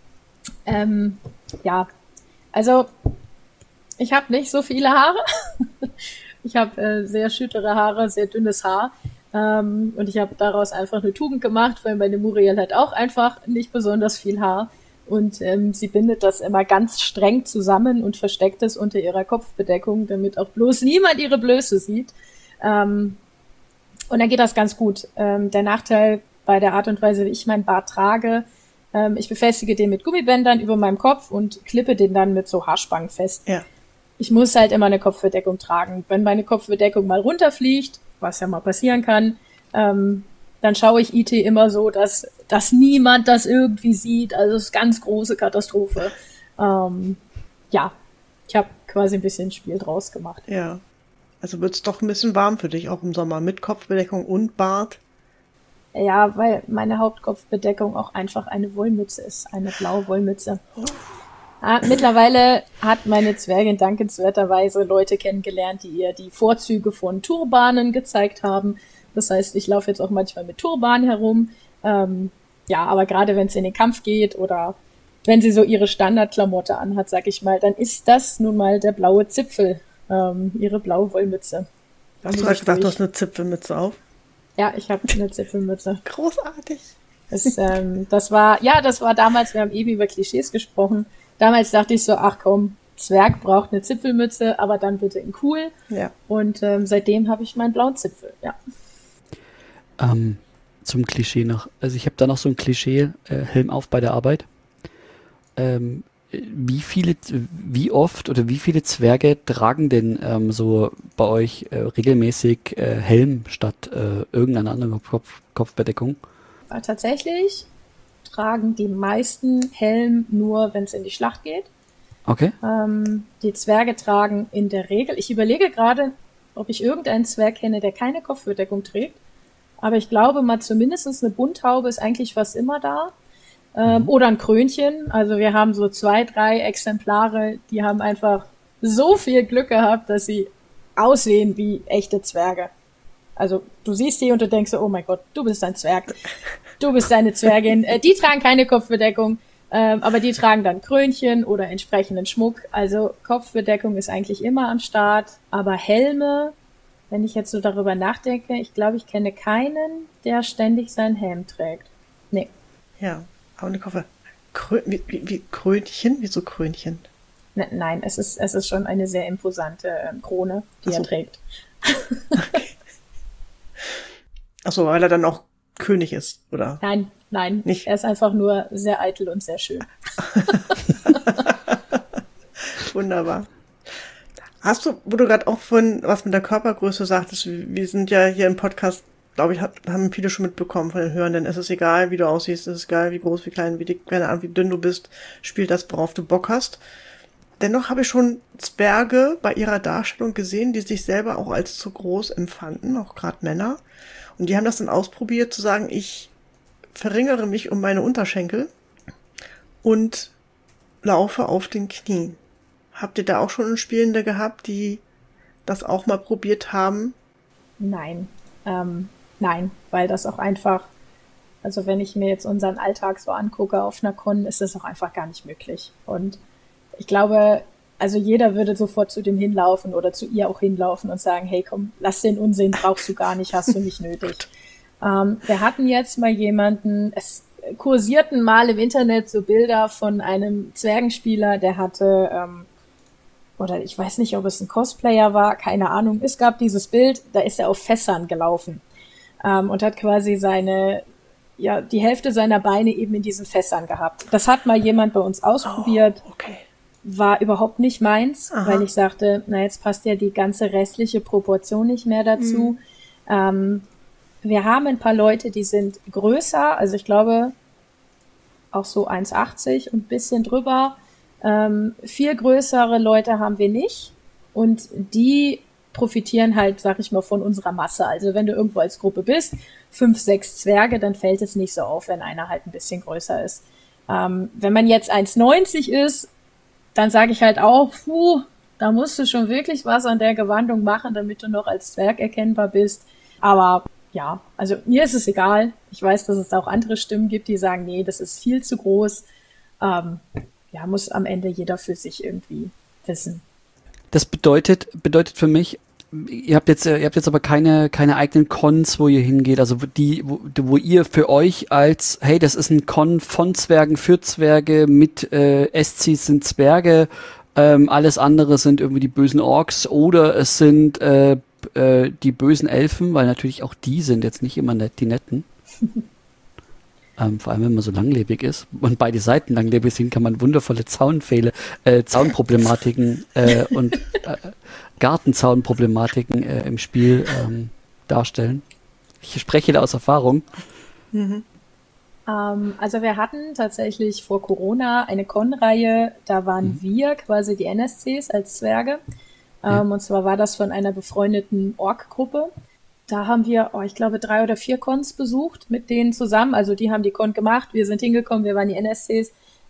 Ja, also ich habe nicht so viele Haare. Ich habe sehr schüttere Haare, sehr dünnes Haar. Und ich habe daraus einfach eine Tugend gemacht, weil meine Muriel hat auch einfach nicht besonders viel Haar. Und sie bindet das immer ganz streng zusammen und versteckt es unter ihrer Kopfbedeckung, damit auch bloß niemand ihre Blöße sieht. Und dann geht das ganz gut. Der Nachteil bei der Art und Weise, wie ich meinen Bart trage, ich befestige den mit Gummibändern über meinem Kopf und klippe den dann mit so Haarspangen fest. Ja. Ich muss halt immer eine Kopfbedeckung tragen. Wenn meine Kopfbedeckung mal runterfliegt, was ja mal passieren kann, dann schaue ich IT immer so, dass niemand das irgendwie sieht. Also es ist ganz große Katastrophe. Ja, ich habe quasi ein bisschen Spiel draus gemacht. Ja, also wird's doch ein bisschen warm für dich, auch im Sommer, mit Kopfbedeckung und Bart. Ja, weil meine Hauptkopfbedeckung auch einfach eine Wollmütze ist, eine blaue Wollmütze. Mittlerweile hat meine Zwergin dankenswerterweise Leute kennengelernt, die ihr die Vorzüge von Turbanen gezeigt haben. Das heißt, ich laufe jetzt auch manchmal mit Turban herum. Ja, aber gerade wenn es in den Kampf geht oder wenn sie so ihre Standardklamotte anhat, sag ich mal, dann ist das nun mal der blaue Zipfel, ihre blaue Wollmütze. Hast du gerade gesagt, du hast eine Zipfelmütze auf? Ja, ich habe eine Zipfelmütze. Großartig. Das war damals, wir haben eben über Klischees gesprochen. Damals dachte ich so, ach komm, Zwerg braucht eine Zipfelmütze, aber dann bitte in cool. Ja. Und seitdem habe ich meinen blauen Zipfel, ja. Zum Klischee noch. Also ich habe da noch so ein Klischee, Helm auf bei der Arbeit. Wie oft oder wie viele Zwerge tragen denn so bei euch regelmäßig Helm statt irgendeiner anderen Kopfbedeckung? Tatsächlich tragen die meisten Helm nur, wenn es in die Schlacht geht. Okay. Die Zwerge tragen in der Regel, ich überlege gerade, ob ich irgendeinen Zwerg kenne, der keine Kopfbedeckung trägt, aber ich glaube mal zumindest eine Bunthaube ist eigentlich fast immer da. Oder ein Krönchen. Also wir haben so 2, 3 Exemplare, die haben einfach so viel Glück gehabt, dass sie aussehen wie echte Zwerge. Also du siehst die und du denkst so, oh mein Gott, du bist ein Zwerg. Du bist eine Zwergin. Die tragen keine Kopfbedeckung, aber die tragen dann Krönchen oder entsprechenden Schmuck. Also Kopfbedeckung ist eigentlich immer am Start. Aber Helme, wenn ich jetzt so darüber nachdenke, ich glaube, ich kenne keinen, der ständig seinen Helm trägt. Nee. Ja. Aber eine Koffer. Wie Krönchen? Wieso Krönchen? Nein, es ist schon eine sehr imposante Krone, die er trägt. Okay. Achso, weil er dann auch König ist, oder? Nein, nicht. Er ist einfach nur sehr eitel und sehr schön. Wunderbar. Hast du, wo du gerade auch von was mit der Körpergröße sagtest, wir sind ja hier im Podcast, glaube ich, haben viele schon mitbekommen von den Hörenden. Es ist egal, wie du aussiehst, es ist egal, wie groß, wie klein, wie dick, keine Ahnung, wie dünn du bist. Spiel das, worauf du Bock hast. Dennoch habe ich schon Zwerge bei ihrer Darstellung gesehen, die sich selber auch als zu groß empfanden, auch gerade Männer. Und die haben das dann ausprobiert, zu sagen, ich verringere mich um meine Unterschenkel und laufe auf den Knien. Habt ihr da auch schon Spielende gehabt, die das auch mal probiert haben? Nein, weil das auch einfach, also wenn ich mir jetzt unseren Alltag so angucke auf einer Con, ist das auch einfach gar nicht möglich. Und ich glaube, also jeder würde sofort zu dem hinlaufen oder zu ihr auch hinlaufen und sagen, hey komm, lass den Unsinn, brauchst du gar nicht, hast du nicht nötig. Wir hatten jetzt mal jemanden, es kursierten mal im Internet so Bilder von einem Zwergenspieler, der hatte, oder ich weiß nicht, ob es ein Cosplayer war, keine Ahnung, es gab dieses Bild, da ist er auf Fässern gelaufen und hat quasi die Hälfte seiner Beine eben in diesen Fässern gehabt. Das hat mal jemand bei uns ausprobiert. Oh, okay. War überhaupt nicht meins, Aha. weil ich sagte, na jetzt passt ja die ganze restliche Proportion nicht mehr dazu. Wir haben ein paar Leute, die sind größer, also ich glaube auch so 1,80 und ein bisschen drüber. Viel größere Leute haben wir nicht und die profitieren halt, sag ich mal, von unserer Masse. Also wenn du irgendwo als Gruppe bist, 5, 6 Zwerge, dann fällt es nicht so auf, wenn einer halt ein bisschen größer ist. Wenn man jetzt 1,90 ist, dann sage ich halt auch, da musst du schon wirklich was an der Gewandung machen, damit du noch als Zwerg erkennbar bist. Aber ja, also mir ist es egal. Ich weiß, dass es da auch andere Stimmen gibt, die sagen, nee, das ist viel zu groß. Ja, muss am Ende jeder für sich irgendwie wissen. Das bedeutet für mich, ihr habt jetzt aber keine eigenen Cons, wo ihr hingeht, also wo ihr für euch als, hey, das ist ein Con von Zwergen für Zwerge, mit SCs sind Zwerge, alles andere sind irgendwie die bösen Orks oder es sind die bösen Elfen, weil natürlich auch die sind jetzt nicht immer nett, die Netten. Vor allem, wenn man so langlebig ist und beide Seiten langlebig sind, kann man wundervolle Zaunproblematiken und Gartenzaunproblematiken im Spiel darstellen. Ich spreche da aus Erfahrung. Also wir hatten tatsächlich vor Corona eine Con-Reihe, da waren wir quasi die NSCs als Zwerge. Und zwar war das von einer befreundeten Ork-Gruppe. Da haben wir, ich glaube, 3 oder 4 Cons besucht mit denen zusammen. Also die haben die Con gemacht, wir sind hingekommen, wir waren die NSCs.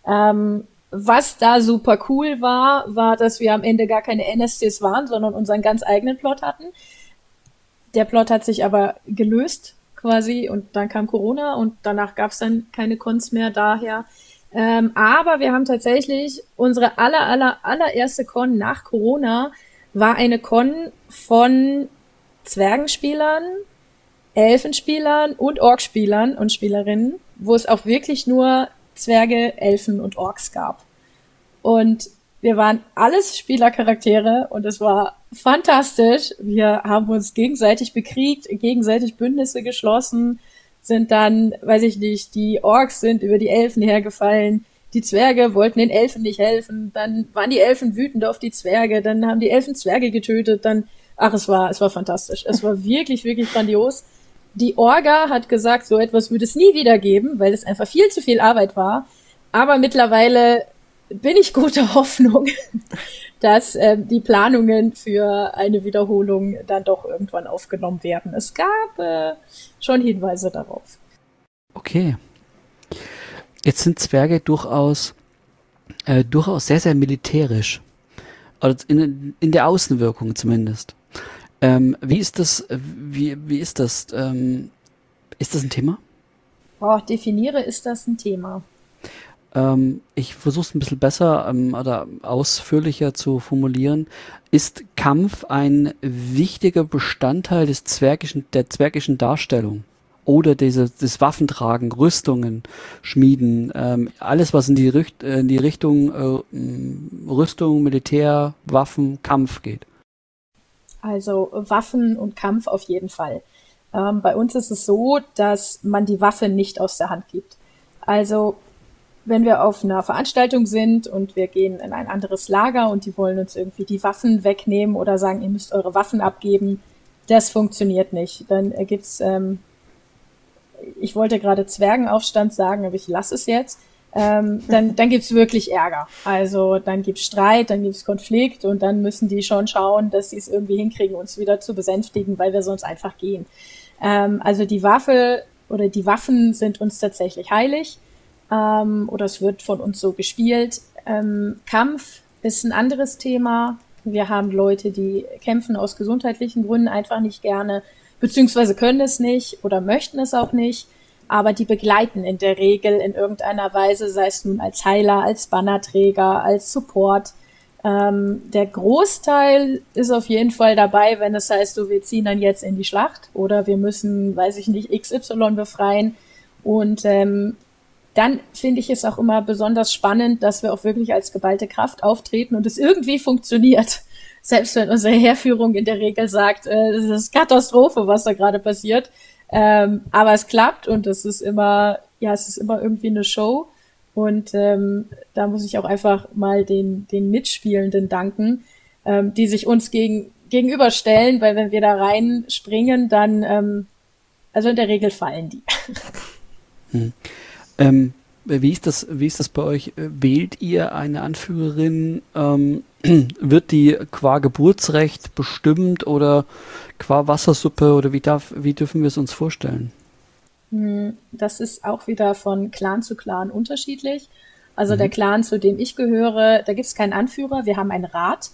Was da super cool war, dass wir am Ende gar keine NSCs waren, sondern unseren ganz eigenen Plot hatten. Der Plot hat sich aber gelöst quasi und dann kam Corona und danach gab es dann keine Cons mehr daher. Aber wir haben tatsächlich unsere allererste Con nach Corona war eine Con von Zwergenspielern, Elfenspielern und Orkspielern und Spielerinnen, wo es auch wirklich nur Zwerge, Elfen und Orks gab. Und wir waren alles Spielercharaktere und es war fantastisch. Wir haben uns gegenseitig bekriegt, gegenseitig Bündnisse geschlossen, sind dann, weiß ich nicht, die Orks sind über die Elfen hergefallen, die Zwerge wollten den Elfen nicht helfen, dann waren die Elfen wütend auf die Zwerge, dann haben die Elfen Zwerge getötet, es war fantastisch. Es war wirklich, wirklich grandios. Die Orga hat gesagt, so etwas würde es nie wieder geben, weil es einfach viel zu viel Arbeit war. Aber mittlerweile bin ich guter Hoffnung, dass die Planungen für eine Wiederholung dann doch irgendwann aufgenommen werden. Es gab schon Hinweise darauf. Okay. Jetzt sind Zwerge durchaus sehr, sehr militärisch. Also in der Außenwirkung zumindest. Wie ist das? Wie ist das? Ist das ein Thema? Definiere, ist das ein Thema? Ich versuche es ein bisschen besser oder ausführlicher zu formulieren. Ist Kampf ein wichtiger Bestandteil der zwergischen Darstellung? Oder das Waffentragen, Rüstungen, Schmieden, alles, was in die Richtung Rüstung, Militär, Waffen, Kampf geht? Also Waffen und Kampf auf jeden Fall. Bei uns ist es so, dass man die Waffe nicht aus der Hand gibt. Also wenn wir auf einer Veranstaltung sind und wir gehen in ein anderes Lager und die wollen uns irgendwie die Waffen wegnehmen oder sagen, ihr müsst eure Waffen abgeben, das funktioniert nicht. Dann gibt's ich wollte gerade Zwergenaufstand sagen, aber ich lasse es jetzt. Dann gibt's wirklich Ärger. Also dann gibt's Streit, dann gibt's Konflikt und dann müssen die schon schauen, dass sie es irgendwie hinkriegen, uns wieder zu besänftigen, weil wir sonst einfach gehen. Also die Waffe oder die Waffen sind uns tatsächlich heilig oder es wird von uns so gespielt. Kampf ist ein anderes Thema. Wir haben Leute, die kämpfen aus gesundheitlichen Gründen einfach nicht gerne, beziehungsweise können es nicht oder möchten es auch nicht, aber die begleiten in der Regel in irgendeiner Weise, sei es nun als Heiler, als Bannerträger, als Support. Der Großteil ist auf jeden Fall dabei, wenn es heißt, so wir ziehen dann jetzt in die Schlacht oder wir müssen, weiß ich nicht, XY befreien. Und dann finde ich es auch immer besonders spannend, dass wir auch wirklich als geballte Kraft auftreten und es irgendwie funktioniert. Selbst wenn unsere Heerführung in der Regel sagt, das ist Katastrophe, was da gerade passiert. Aber es klappt und es ist immer irgendwie eine Show. Und da muss ich auch einfach mal den Mitspielenden danken, die sich uns gegenüberstellen, weil wenn wir da reinspringen, dann, also in der Regel fallen die. Wie ist das bei euch? Wählt ihr eine Anführerin? Wird die qua Geburtsrecht bestimmt oder qua Wassersuppe oder wie dürfen wir es uns vorstellen? Das ist auch wieder von Clan zu Clan unterschiedlich. Also der Clan, zu dem ich gehöre, da gibt es keinen Anführer, wir haben einen Rat.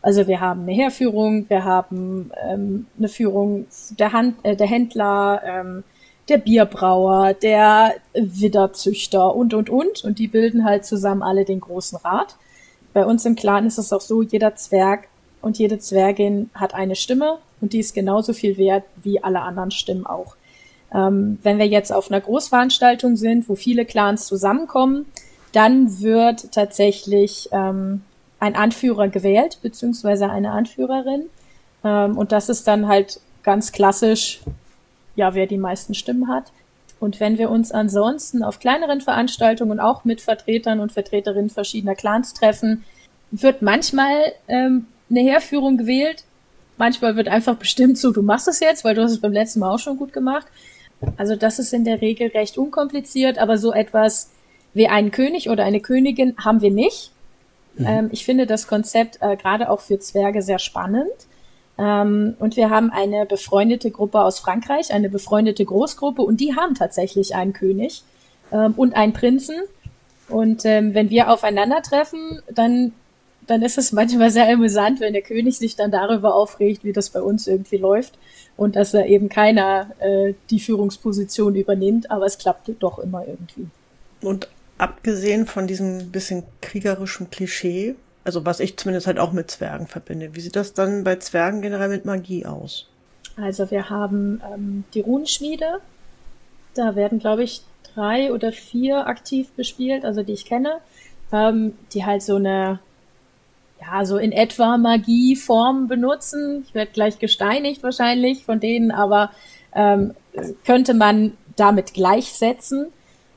Also wir haben eine Heerführung, wir haben eine Führung der Händler, der Bierbrauer, der Widderzüchter und. Und die bilden halt zusammen alle den großen Rat. Bei uns im Clan ist es auch so, jeder Zwerg und jede Zwergin hat eine Stimme und die ist genauso viel wert wie alle anderen Stimmen auch. Wenn wir jetzt auf einer Großveranstaltung sind, wo viele Clans zusammenkommen, dann wird tatsächlich ein Anführer gewählt, beziehungsweise eine Anführerin. Und das ist dann halt ganz klassisch, ja, wer die meisten Stimmen hat. Und wenn wir uns ansonsten auf kleineren Veranstaltungen auch mit Vertretern und Vertreterinnen verschiedener Clans treffen, wird manchmal eine Heerführung gewählt. Manchmal wird einfach bestimmt so, du machst es jetzt, weil du hast es beim letzten Mal auch schon gut gemacht. Also das ist in der Regel recht unkompliziert, aber so etwas wie einen König oder eine Königin haben wir nicht. Ich finde das Konzept gerade auch für Zwerge sehr spannend. Und wir haben eine befreundete Gruppe aus Frankreich, eine befreundete Großgruppe, und die haben tatsächlich einen König und einen Prinzen. Und wenn wir aufeinandertreffen, dann ist es manchmal sehr amüsant, wenn der König sich dann darüber aufregt, wie das bei uns irgendwie läuft und dass er eben keiner die Führungsposition übernimmt, aber es klappt doch immer irgendwie. Und abgesehen von diesem bisschen kriegerischen Klischee, also was ich zumindest halt auch mit Zwergen verbinde, wie sieht das dann bei Zwergen generell mit Magie aus? Also wir haben die Runenschmiede, da werden, glaube ich, 3 oder 4 aktiv bespielt, also die ich kenne, die halt so eine, ja, so in etwa Magieform benutzen. Ich werde gleich gesteinigt wahrscheinlich von denen, aber könnte man damit gleichsetzen.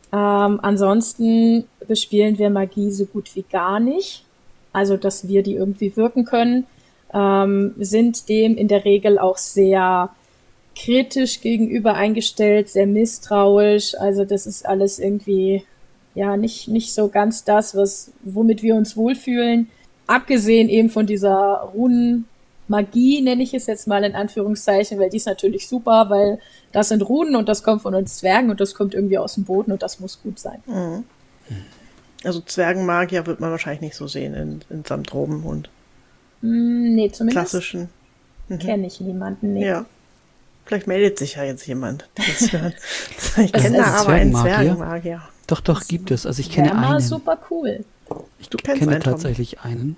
Ansonsten bespielen wir Magie so gut wie gar nicht. Also, dass wir die irgendwie wirken können, sind dem in der Regel auch sehr kritisch gegenüber eingestellt, sehr misstrauisch. Also, das ist alles irgendwie, ja, nicht so ganz das, womit wir uns wohlfühlen. Abgesehen eben von dieser Runenmagie, nenne ich es jetzt mal in Anführungszeichen, weil die ist natürlich super, weil das sind Runen und das kommt von uns Zwergen und das kommt irgendwie aus dem Boden und das muss gut sein. Mhm. Also Zwergenmagier wird man wahrscheinlich nicht so sehen in Samtroben und nee, zumindest klassischen. Kenne ich niemanden. Nee. Ja. Vielleicht meldet sich ja jetzt jemand. Ich kenne aber einen Zwergenmagier. Doch, gibt es. Also ich kenne einen. Super cool. Ich kenne tatsächlich einen.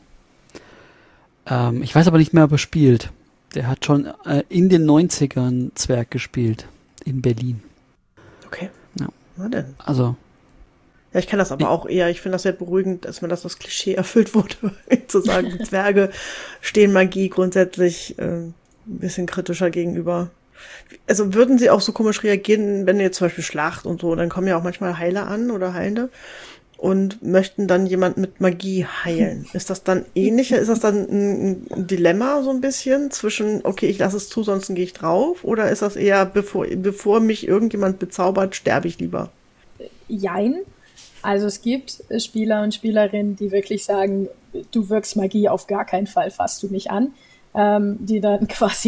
Ich weiß aber nicht mehr, ob er spielt. Der hat schon in den 90ern Zwerg gespielt. In Berlin. Okay. Ja. Na denn. Also. Ja, ich kann das aber auch eher. Ich finde das sehr beruhigend, dass das Klischee erfüllt wurde, zu sagen, Zwerge stehen Magie grundsätzlich ein bisschen kritischer gegenüber. Also würden sie auch so komisch reagieren, wenn jetzt zum Beispiel Schlacht und so, dann kommen ja auch manchmal Heiler an oder Heilende und möchten dann jemand mit Magie heilen. Ist das dann ähnlicher? Ist das dann ein Dilemma so ein bisschen zwischen, okay, ich lasse es zu, sonst gehe ich drauf? Oder ist das eher, bevor mich irgendjemand bezaubert, sterbe ich lieber? Jein. Also es gibt Spieler und Spielerinnen, die wirklich sagen, du wirkst Magie, auf gar keinen Fall fasst du mich an. Die dann quasi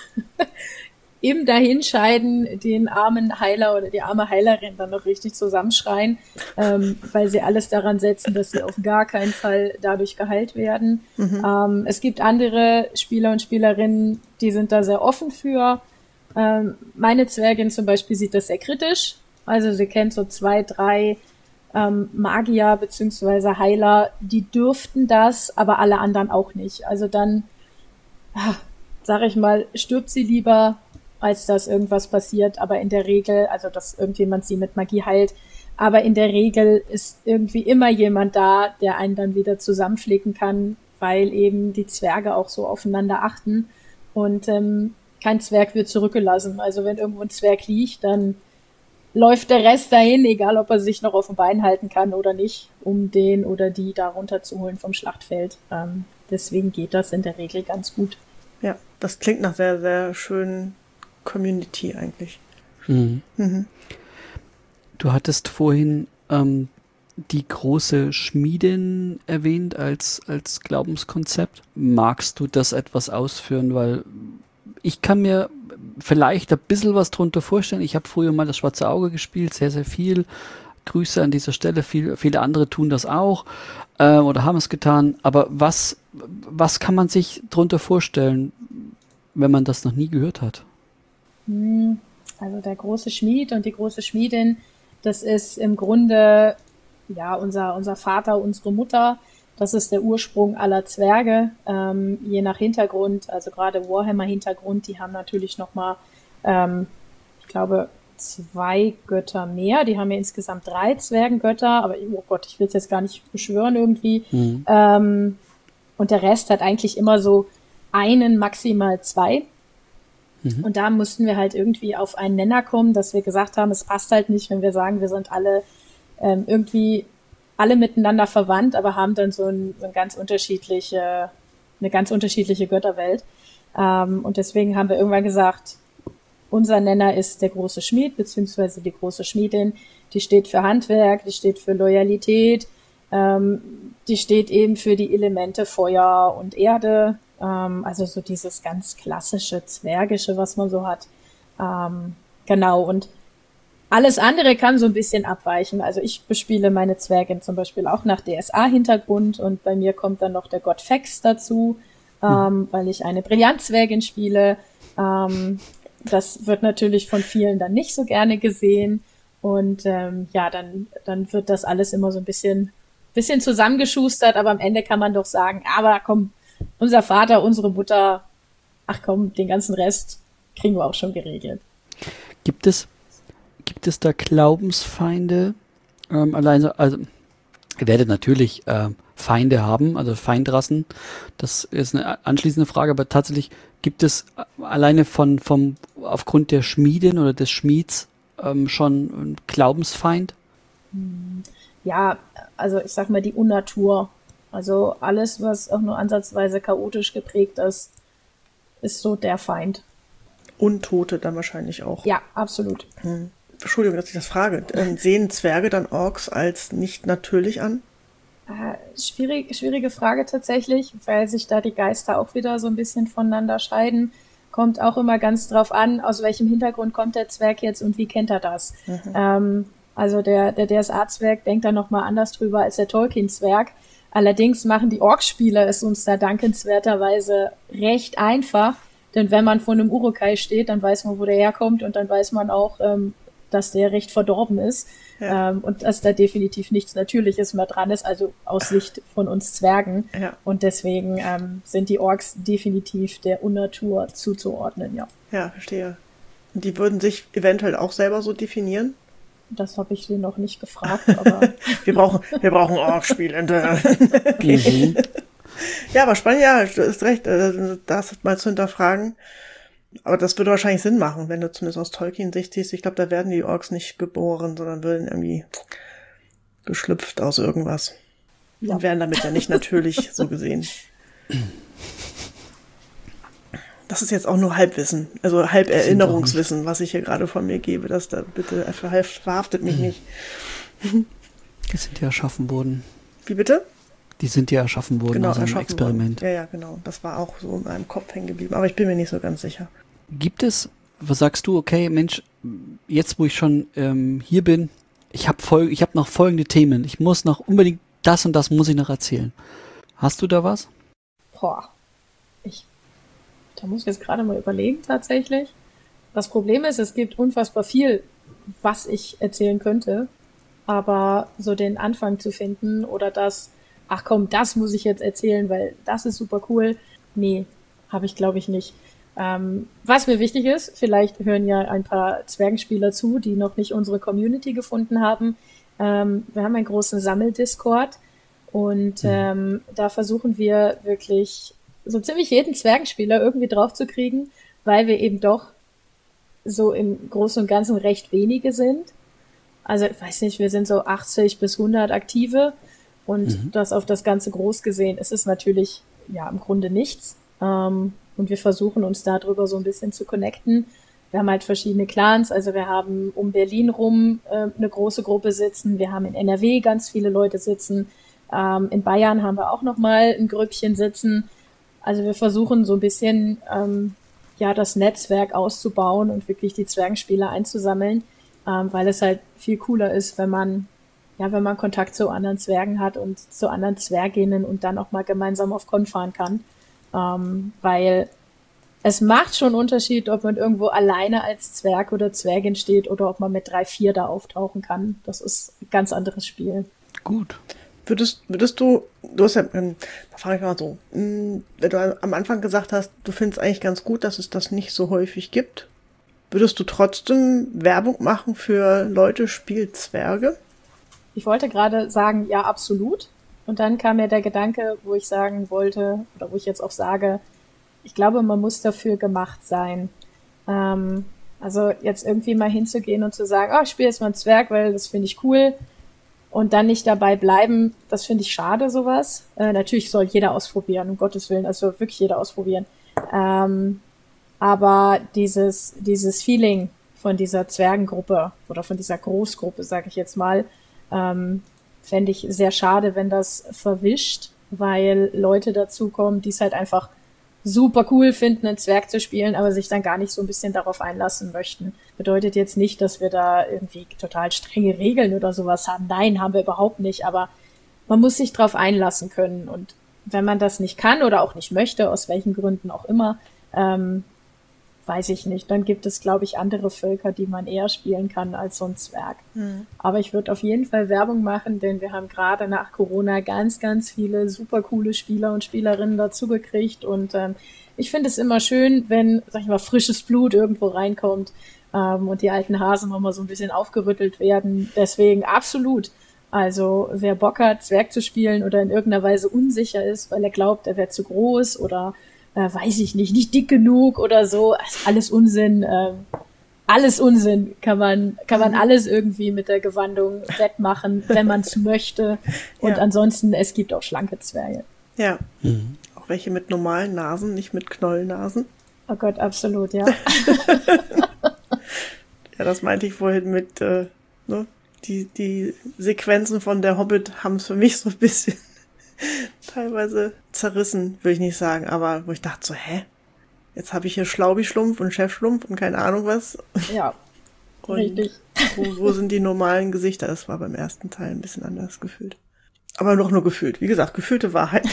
im Dahinscheiden den armen Heiler oder die arme Heilerin dann noch richtig zusammenschreien, weil sie alles daran setzen, dass sie auf gar keinen Fall dadurch geheilt werden. Mhm. Es gibt andere Spieler und Spielerinnen, die sind da sehr offen für. Meine Zwergin zum Beispiel sieht das sehr kritisch. Also sie kennt so 2, 3 Magier beziehungsweise Heiler, die dürften das, aber alle anderen auch nicht. Also dann, sag ich mal, stirbt sie lieber, als dass irgendwas passiert, aber in der Regel, also dass irgendjemand sie mit Magie heilt, aber in der Regel ist irgendwie immer jemand da, der einen dann wieder zusammenflicken kann, weil eben die Zwerge auch so aufeinander achten und kein Zwerg wird zurückgelassen. Also wenn irgendwo ein Zwerg liegt, dann läuft der Rest dahin, egal ob er sich noch auf dem Bein halten kann oder nicht, um den oder die da runterzuholen vom Schlachtfeld. Deswegen geht das in der Regel ganz gut. Ja, das klingt nach sehr, sehr schönen Community eigentlich. Mhm. Mhm. Du hattest vorhin die große Schmiedin erwähnt als Glaubenskonzept. Magst du das etwas ausführen? Weil ich kann mir vielleicht ein bisschen was drunter vorstellen. Ich habe früher mal das Schwarze Auge gespielt, sehr, sehr viel. Grüße an dieser Stelle. Viele andere tun das auch oder haben es getan. Aber was kann man sich darunter vorstellen, wenn man das noch nie gehört hat? Also der große Schmied und die große Schmiedin, das ist im Grunde ja unser Vater, unsere Mutter. Das ist der Ursprung aller Zwerge, je nach Hintergrund. Also gerade Warhammer-Hintergrund, die haben natürlich nochmal, ich glaube, 2 Götter mehr. Die haben ja insgesamt 3 Zwergengötter, aber oh Gott, ich will es jetzt gar nicht beschwören irgendwie. Und der Rest hat eigentlich immer so einen, maximal 2. Und da mussten wir halt irgendwie auf einen Nenner kommen, dass wir gesagt haben, es passt halt nicht, wenn wir sagen, wir sind alle irgendwie alle miteinander verwandt, aber haben dann so eine ganz unterschiedliche Götterwelt. Und deswegen haben wir irgendwann gesagt, unser Nenner ist der große Schmied, beziehungsweise die große Schmiedin. Die steht für Handwerk, die steht für Loyalität, die steht eben für die Elemente Feuer und Erde. Also so dieses ganz klassische Zwergische, was man so hat. Genau, und alles andere kann so ein bisschen abweichen. Also ich bespiele meine Zwergin zum Beispiel auch nach DSA-Hintergrund und bei mir kommt dann noch der Gott Fex dazu, weil ich eine Brillantzwergin spiele. Das wird natürlich von vielen dann nicht so gerne gesehen und dann wird das alles immer so ein bisschen zusammengeschustert, aber am Ende kann man doch sagen, aber komm, unser Vater, unsere Mutter, ach komm, den ganzen Rest kriegen wir auch schon geregelt. Gibt es da Glaubensfeinde? Also ihr werdet natürlich Feinde haben, also Feindrassen. Das ist eine anschließende Frage, aber tatsächlich gibt es alleine aufgrund der Schmiedin oder des Schmieds schon einen Glaubensfeind? Ja, also ich sag mal die Unnatur. Also alles, was auch nur ansatzweise chaotisch geprägt ist, ist so der Feind. Untote dann wahrscheinlich auch. Ja, absolut. Entschuldigung, dass ich das frage. Sehen Zwerge dann Orks als nicht natürlich an? Schwierige Frage tatsächlich, weil sich da die Geister auch wieder so ein bisschen voneinander scheiden. Kommt auch immer ganz drauf an, aus welchem Hintergrund kommt der Zwerg jetzt und wie kennt er das. Also der DSA-Zwerg denkt da nochmal anders drüber als der Tolkien-Zwerg. Allerdings machen die Orkspieler es uns da dankenswerterweise recht einfach, denn wenn man vor einem Urukai steht, dann weiß man, wo der herkommt und dann weiß man auch, dass der recht verdorben ist und dass da definitiv nichts Natürliches mehr dran ist, also aus Sicht von uns Zwergen. Ja. Und deswegen sind die Orks definitiv der Unnatur zuzuordnen, ja. Ja, verstehe. Und die würden sich eventuell auch selber so definieren? Das habe ich sie noch nicht gefragt, aber wir brauchen Orkspielende. Okay. Ja, aber spannend, ja, du hast recht, das mal zu hinterfragen. Aber das würde wahrscheinlich Sinn machen, wenn du zumindest aus Tolkien-Sicht siehst. Ich glaube, da werden die Orks nicht geboren, sondern werden irgendwie geschlüpft aus irgendwas. Ja. Und werden damit ja nicht natürlich so gesehen. Das ist jetzt auch nur Halbwissen, also Halberinnerungswissen, was ich hier gerade von mir gebe. Das da bitte verhaftet mich nicht. Die sind ja erschaffen worden. Wie bitte? Die sind ja erschaffen worden aus einem Experiment. Worden. Ja, genau. Das war auch so in meinem Kopf hängen geblieben. Aber ich bin mir nicht so ganz sicher. Gibt es, was sagst du, okay, Mensch, jetzt wo ich schon hier bin, ich hab noch folgende Themen. Ich muss noch unbedingt das und das muss ich noch erzählen. Hast du da was? Boah, da muss ich jetzt gerade mal überlegen tatsächlich. Das Problem ist, es gibt unfassbar viel, was ich erzählen könnte. Aber so den Anfang zu finden oder das, ach komm, das muss ich jetzt erzählen, weil das ist super cool. Nee, habe ich glaube ich nicht. Was mir wichtig ist, vielleicht hören ja ein paar Zwergenspieler zu, die noch nicht unsere Community gefunden haben. Wir haben einen großen Sammeldiscord und da versuchen wir wirklich so ziemlich jeden Zwergenspieler irgendwie drauf zu kriegen, weil wir eben doch so im Großen und Ganzen recht wenige sind. Also ich weiß nicht, wir sind so 80 bis 100 Aktive und das auf das Ganze groß gesehen, ist es natürlich ja im Grunde nichts. Und wir versuchen uns darüber so ein bisschen zu connecten. Wir haben halt verschiedene Clans, also wir haben um Berlin rum eine große Gruppe sitzen, wir haben in NRW ganz viele Leute sitzen, in Bayern haben wir auch nochmal ein Grüppchen sitzen. Also wir versuchen so ein bisschen das Netzwerk auszubauen und wirklich die Zwergenspieler einzusammeln, weil es halt viel cooler ist, wenn man ja, wenn man Kontakt zu anderen Zwergen hat und zu anderen Zwerginnen und dann auch mal gemeinsam auf Con fahren kann. Weil es macht schon einen Unterschied, ob man irgendwo alleine als Zwerg oder Zwergin steht oder ob man mit 3, 4 da auftauchen kann. Das ist ein ganz anderes Spiel. Gut. Würdest du hast ja, da frage ich mal so, wenn du am Anfang gesagt hast, du findest eigentlich ganz gut, dass es das nicht so häufig gibt, würdest du trotzdem Werbung machen für Leute, spielt Zwerge? Ich wollte gerade sagen, ja, absolut. Und dann kam mir der Gedanke, wo ich sagen wollte, oder wo ich jetzt auch sage, ich glaube, man muss dafür gemacht sein. Also jetzt irgendwie mal hinzugehen und zu sagen, oh, ich spiele jetzt mal einen Zwerg, weil das finde ich cool. Und dann nicht dabei bleiben, das finde ich schade, sowas. Natürlich soll jeder ausprobieren, um Gottes Willen, also wirklich jeder ausprobieren. Aber dieses Feeling von dieser Zwergengruppe oder von dieser Großgruppe, sage ich jetzt mal, fände ich sehr schade, wenn das verwischt, weil Leute dazukommen, die es halt einfach super cool finden, einen Zwerg zu spielen, aber sich dann gar nicht so ein bisschen darauf einlassen möchten. Bedeutet jetzt nicht, dass wir da irgendwie total strenge Regeln oder sowas haben. Nein, haben wir überhaupt nicht, aber man muss sich darauf einlassen können. Und wenn man das nicht kann oder auch nicht möchte, aus welchen Gründen auch immer, weiß ich nicht. Dann gibt es, glaube ich, andere Völker, die man eher spielen kann als so ein Zwerg. Aber ich würde auf jeden Fall Werbung machen, denn wir haben gerade nach Corona ganz, ganz viele super coole Spieler und Spielerinnen dazugekriegt. Und ich finde es immer schön, wenn, sag ich mal, frisches Blut irgendwo reinkommt und die alten Hasen nochmal so ein bisschen aufgerüttelt werden. Deswegen absolut. Also wer Bock hat, Zwerg zu spielen oder in irgendeiner Weise unsicher ist, weil er glaubt, er wäre zu groß oder weiß ich nicht dick genug oder so, alles Unsinn, alles Unsinn, kann man alles irgendwie mit der Gewandung wettmachen, wenn man es möchte. Und ansonsten, es gibt auch schlanke Zwerge. Ja, auch welche mit normalen Nasen, nicht mit Knollnasen. Oh Gott, absolut, ja. Ja, das meinte ich vorhin mit, die Sequenzen von der Hobbit haben es für mich so ein bisschen teilweise zerrissen, will ich nicht sagen, aber wo ich dachte so, jetzt habe ich hier Schlaubi-Schlumpf und Chef-Schlumpf und keine Ahnung was. Ja, und richtig. Wo sind die normalen Gesichter? Das war beim ersten Teil ein bisschen anders gefühlt. Aber doch nur gefühlt. Wie gesagt, gefühlte Wahrheit.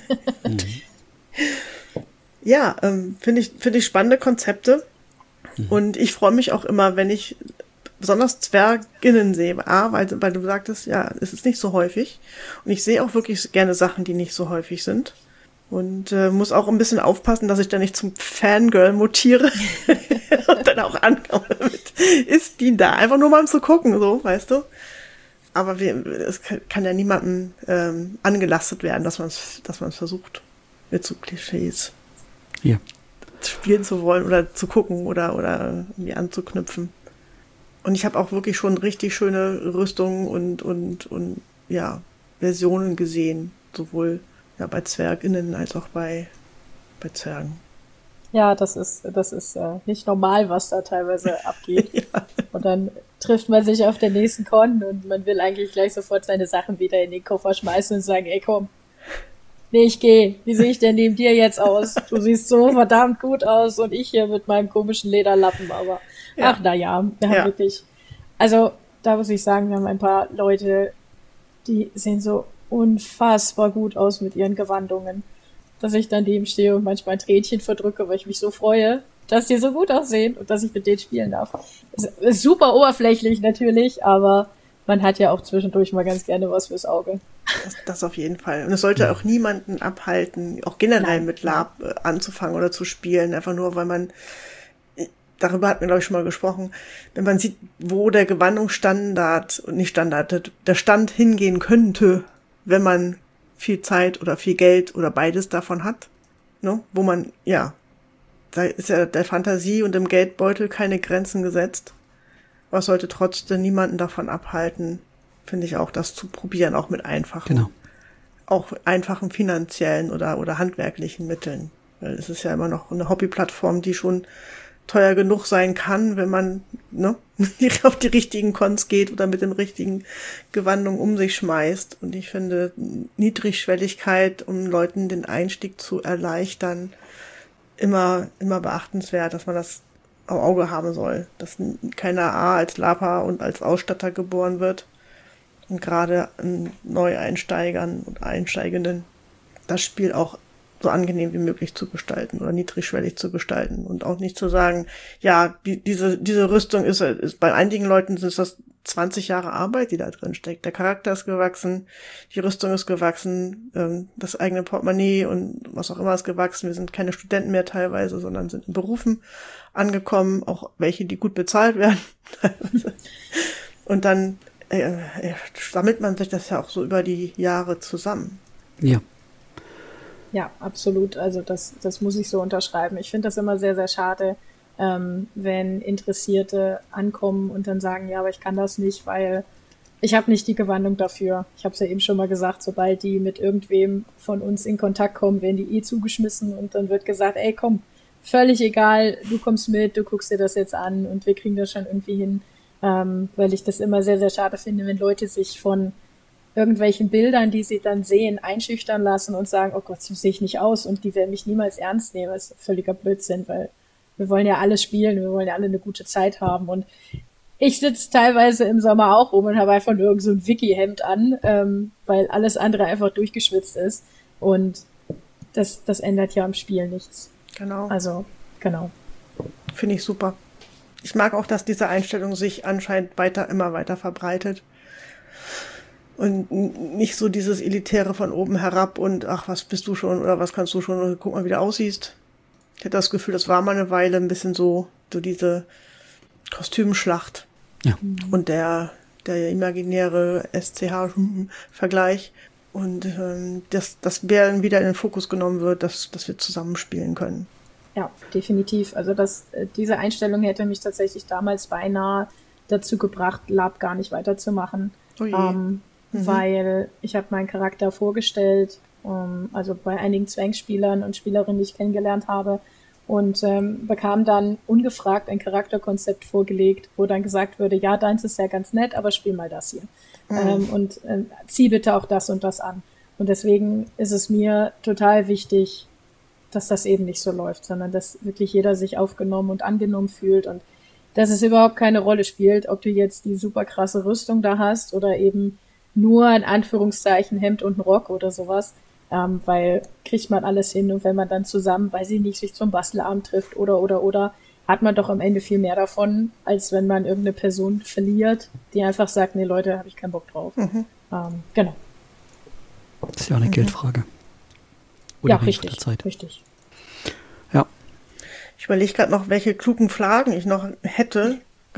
Ja, finde ich spannende Konzepte. Und ich freue mich auch immer, wenn ich besonders Zwerginnen sehe. Weil du sagtest, ja, es ist nicht so häufig. Und ich sehe auch wirklich gerne Sachen, die nicht so häufig sind. Und muss auch ein bisschen aufpassen, dass ich da nicht zum Fangirl mutiere. Und dann auch ankomme mit, ist die da? Einfach nur mal um zu gucken, so, weißt du? Aber es kann ja niemandem angelastet werden, dass man es versucht, mit so Klischees spielen zu wollen oder zu gucken oder irgendwie anzuknüpfen. Und ich habe auch wirklich schon richtig schöne Rüstungen und Versionen gesehen, sowohl bei ZwergInnen als auch bei Zwergen. Ja, das ist nicht normal, was da teilweise abgeht. Ja. Und dann trifft man sich auf der nächsten Con und man will eigentlich gleich sofort seine Sachen wieder in den Koffer schmeißen und sagen, ey komm, nee, ich gehe. Wie sehe ich denn neben dir jetzt aus? Du siehst so verdammt gut aus und ich hier mit meinem komischen Lederlappen, aber ach na ja, wir haben wirklich, also da muss ich sagen, wir haben ein paar Leute, die sehen so unfassbar gut aus mit ihren Gewandungen, dass ich dann neben stehe und manchmal ein Tränchen verdrücke, weil ich mich so freue, dass die so gut aussehen und dass ich mit denen spielen darf. Das ist super oberflächlich natürlich, aber man hat ja auch zwischendurch mal ganz gerne was fürs Auge. Das auf jeden Fall. Und es sollte auch niemanden abhalten, auch generell mit LARP anzufangen oder zu spielen, einfach nur, weil man, darüber hatten wir, glaube ich, schon mal gesprochen, wenn man sieht, wo der Gewandungsstandard und nicht Standard, der Stand hingehen könnte, wenn man viel Zeit oder viel Geld oder beides davon hat, ne? Wo man, da ist ja der Fantasie und dem Geldbeutel keine Grenzen gesetzt. Was sollte trotzdem niemanden davon abhalten, finde ich auch, das zu probieren, auch mit einfachen finanziellen oder handwerklichen Mitteln. Weil es ist ja immer noch eine Hobbyplattform, die schon teuer genug sein kann, wenn man auf die richtigen Cons geht oder mit den richtigen Gewandungen um sich schmeißt. Und ich finde Niedrigschwelligkeit, um Leuten den Einstieg zu erleichtern, immer beachtenswert, dass man das am Auge haben soll. Dass keiner als Lapa und als Ausstatter geboren wird Und gerade an Neueinsteigern und Einsteigenden das Spiel auch so angenehm wie möglich zu gestalten oder niedrigschwellig zu gestalten und auch nicht zu sagen, ja, diese Rüstung ist bei einigen Leuten ist das 20 Jahre Arbeit, die da drin steckt. Der Charakter ist gewachsen, die Rüstung ist gewachsen, das eigene Portemonnaie und was auch immer ist gewachsen. Wir sind keine Studenten mehr teilweise, sondern sind in Berufen angekommen, auch welche, die gut bezahlt werden. Und dann sammelt man sich das ja auch so über die Jahre zusammen. Ja. Ja, absolut. Also das muss ich so unterschreiben. Ich finde das immer sehr, sehr schade, wenn Interessierte ankommen und dann sagen, ja, aber ich kann das nicht, weil ich habe nicht die Gewandung dafür. Ich habe es ja eben schon mal gesagt, sobald die mit irgendwem von uns in Kontakt kommen, werden die zugeschmissen und dann wird gesagt, ey, komm, völlig egal, du kommst mit, du guckst dir das jetzt an und wir kriegen das schon irgendwie hin, weil ich das immer sehr, sehr schade finde, wenn Leute sich von irgendwelchen Bildern, die sie dann sehen, einschüchtern lassen und sagen, oh Gott, so sehe ich nicht aus und die werden mich niemals ernst nehmen. Das ist völliger Blödsinn, weil wir wollen ja alle spielen, wir wollen ja alle eine gute Zeit haben und ich sitze teilweise im Sommer auch rum und habe einfach irgend so ein Wiki-Hemd an, weil alles andere einfach durchgeschwitzt ist und das ändert ja am Spiel nichts. Genau. Also, genau. Finde ich super. Ich mag auch, dass diese Einstellung sich anscheinend immer weiter verbreitet. Und nicht so dieses Elitäre von oben herab und ach, was bist du schon oder was kannst du schon oder guck mal, wie du aussiehst. Ich hatte das Gefühl, das war mal eine Weile ein bisschen so diese Kostümschlacht. Ja. Und der imaginäre SCH-Vergleich. Und dass Bären wieder in den Fokus genommen wird, dass wir zusammenspielen können. Ja, definitiv. Also diese Einstellung hätte mich tatsächlich damals beinahe dazu gebracht, Lab gar nicht weiterzumachen. Oh je. Weil ich habe meinen Charakter vorgestellt, also bei einigen Zwangsspielern und Spielerinnen, die ich kennengelernt habe, und bekam dann ungefragt ein Charakterkonzept vorgelegt, wo dann gesagt würde, ja, deins ist ja ganz nett, aber spiel mal das hier. Und zieh bitte auch das und das an. Und deswegen ist es mir total wichtig, dass das eben nicht so läuft, sondern dass wirklich jeder sich aufgenommen und angenommen fühlt und dass es überhaupt keine Rolle spielt, ob du jetzt die super krasse Rüstung da hast oder eben nur in Anführungszeichen Hemd und ein Rock oder sowas, weil kriegt man alles hin und wenn man dann zusammen, weiß ich nicht, sich zum Bastelabend trifft oder, hat man doch am Ende viel mehr davon, als wenn man irgendeine Person verliert, die einfach sagt, nee Leute, habe ich keinen Bock drauf. Genau. Das ist ja auch eine Geldfrage. Oder ja, richtig, Zeit. richtig. Ja. Ich überlege gerade noch, welche klugen Fragen ich noch hätte.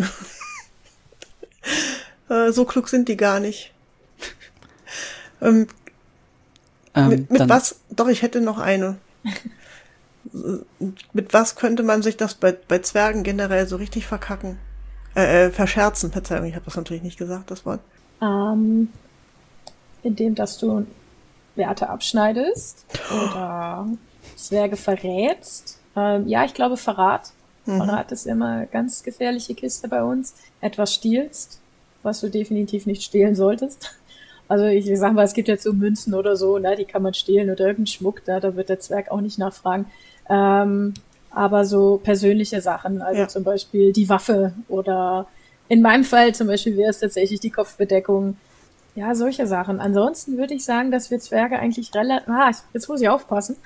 So klug sind die gar nicht. Mit was? Doch, ich hätte noch eine. Mit was könnte man sich das bei Zwergen generell so richtig verkacken? Verscherzen, Verzeihung, ich habe das natürlich nicht gesagt, das Wort. Indem, dass du Werte abschneidest oder Zwerge verrätst. Ja, ich glaube Verrat. Verrat ist immer eine ganz gefährliche Kiste bei uns. Etwas stiehlst, was du definitiv nicht stehlen solltest. Also ich sag mal, es gibt jetzt so Münzen oder so, ne, die kann man stehlen oder irgendeinen Schmuck, da wird der Zwerg auch nicht nachfragen. Aber so persönliche Sachen, also zum Beispiel die Waffe oder in meinem Fall zum Beispiel wäre es tatsächlich die Kopfbedeckung. Ja, solche Sachen. Ansonsten würde ich sagen, dass wir Zwerge eigentlich jetzt muss ich aufpassen,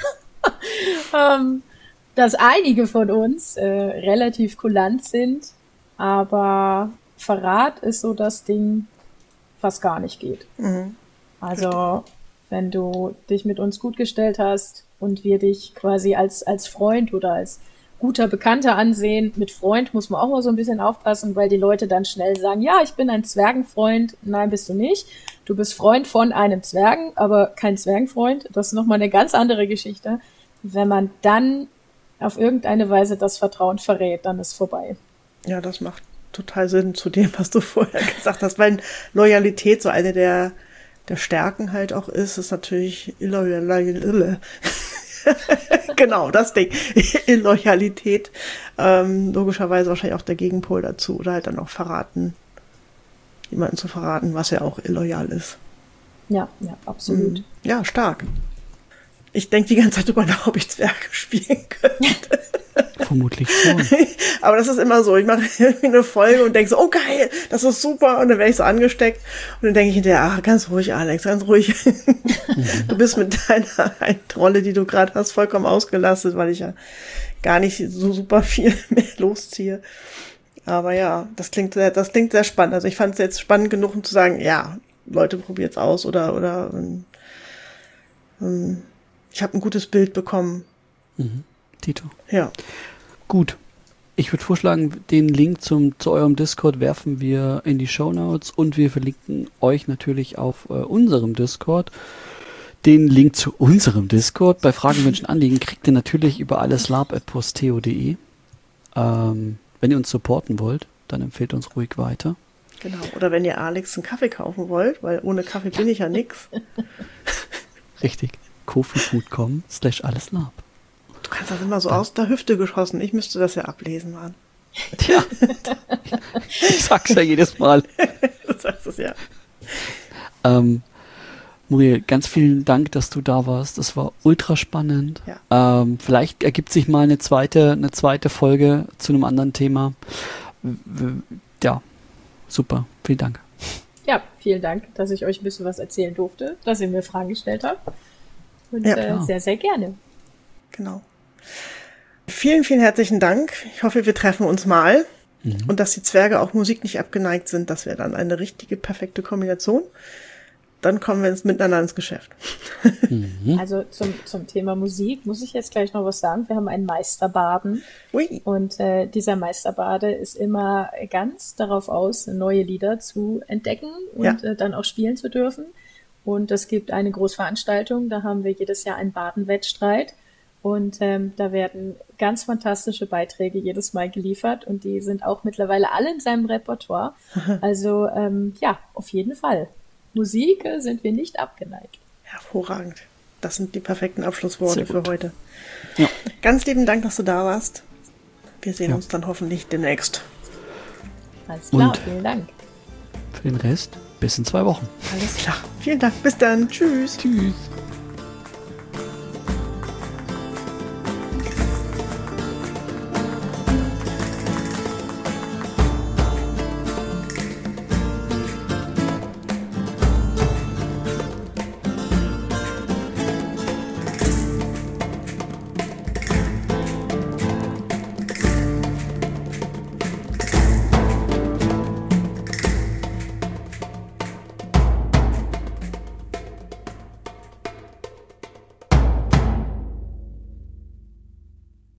dass einige von uns relativ kulant sind, aber Verrat ist so das Ding, was gar nicht geht. Also, wenn du dich mit uns gut gestellt hast und wir dich quasi als Freund oder als guter Bekannter ansehen, mit Freund muss man auch mal so ein bisschen aufpassen, weil die Leute dann schnell sagen, ja, ich bin ein Zwergenfreund. Nein, bist du nicht. Du bist Freund von einem Zwergen, aber kein Zwergenfreund. Das ist nochmal eine ganz andere Geschichte. Wenn man dann auf irgendeine Weise das Vertrauen verrät, dann ist vorbei. Ja, das macht total Sinn zu dem, was du vorher gesagt hast, weil Loyalität so eine der Stärken halt auch ist natürlich genau, das Ding. Illoyalität, logischerweise wahrscheinlich auch der Gegenpol dazu oder halt dann auch jemanden zu verraten, was ja auch illoyal ist. Ja, absolut. Ja, stark. Ich denke die ganze Zeit drüber nach, ob ich Zwerge spielen könnte. Vermutlich schon. Aber das ist immer so. Ich mache irgendwie eine Folge und denke so, oh geil, das ist super. Und dann werde ich so angesteckt. Und dann denke ich hinterher, ach, ganz ruhig, Alex, ganz ruhig. Du bist mit deiner Rolle, die du gerade hast, vollkommen ausgelastet, weil ich ja gar nicht so super viel mehr losziehe. Aber ja, das klingt sehr spannend. Also ich fand es jetzt spannend genug, um zu sagen, ja, Leute, probiert's aus oder ich habe ein gutes Bild bekommen. Tito. Ja. Gut. Ich würde vorschlagen, den Link zu eurem Discord werfen wir in die Shownotes und wir verlinken euch natürlich auf unserem Discord. Den Link zu unserem Discord bei Fragen, Wünschen, Anliegen kriegt ihr natürlich über alleslab@posteo.de. Wenn ihr uns supporten wollt, dann empfehlt uns ruhig weiter. Genau. Oder wenn ihr Alex einen Kaffee kaufen wollt, weil ohne Kaffee bin ich ja nix. Richtig. kofi.com/alleslab. Du kannst das immer so aus der Hüfte geschossen. Ich müsste das ja ablesen, Mann. Tja, ich sag's ja jedes Mal. Du sagst es ja. Muriel, ganz vielen Dank, dass du da warst. Das war ultra spannend. Ja. Vielleicht ergibt sich mal eine zweite Folge zu einem anderen Thema. Ja, super. Vielen Dank. Ja, vielen Dank, dass ich euch ein bisschen was erzählen durfte, dass ihr mir Fragen gestellt habt. Und Ja, sehr, sehr gerne. Genau. Vielen, vielen herzlichen Dank. Ich hoffe, wir treffen uns mal. Und dass die Zwerge auch Musik nicht abgeneigt sind, das wäre dann eine richtige, perfekte Kombination. Dann kommen wir miteinander ins Geschäft. Also zum Thema Musik muss ich jetzt gleich noch was sagen. Wir haben einen Meisterbaden. Ui. Und dieser Meisterbade ist immer ganz darauf aus, neue Lieder zu entdecken und dann auch spielen zu dürfen. Und es gibt eine Großveranstaltung, da haben wir jedes Jahr einen Baden-Wettstreit. Und da werden ganz fantastische Beiträge jedes Mal geliefert und die sind auch mittlerweile alle in seinem Repertoire. Also ja, auf jeden Fall. Musik sind wir nicht abgeneigt. Hervorragend. Das sind die perfekten Abschlussworte für heute. Ja. Ganz lieben Dank, dass du da warst. Wir sehen uns dann hoffentlich demnächst. Alles klar, Und vielen Dank. für den Rest bis in 2 Wochen. Alles klar. Vielen Dank. Bis dann. Tschüss. Tschüss.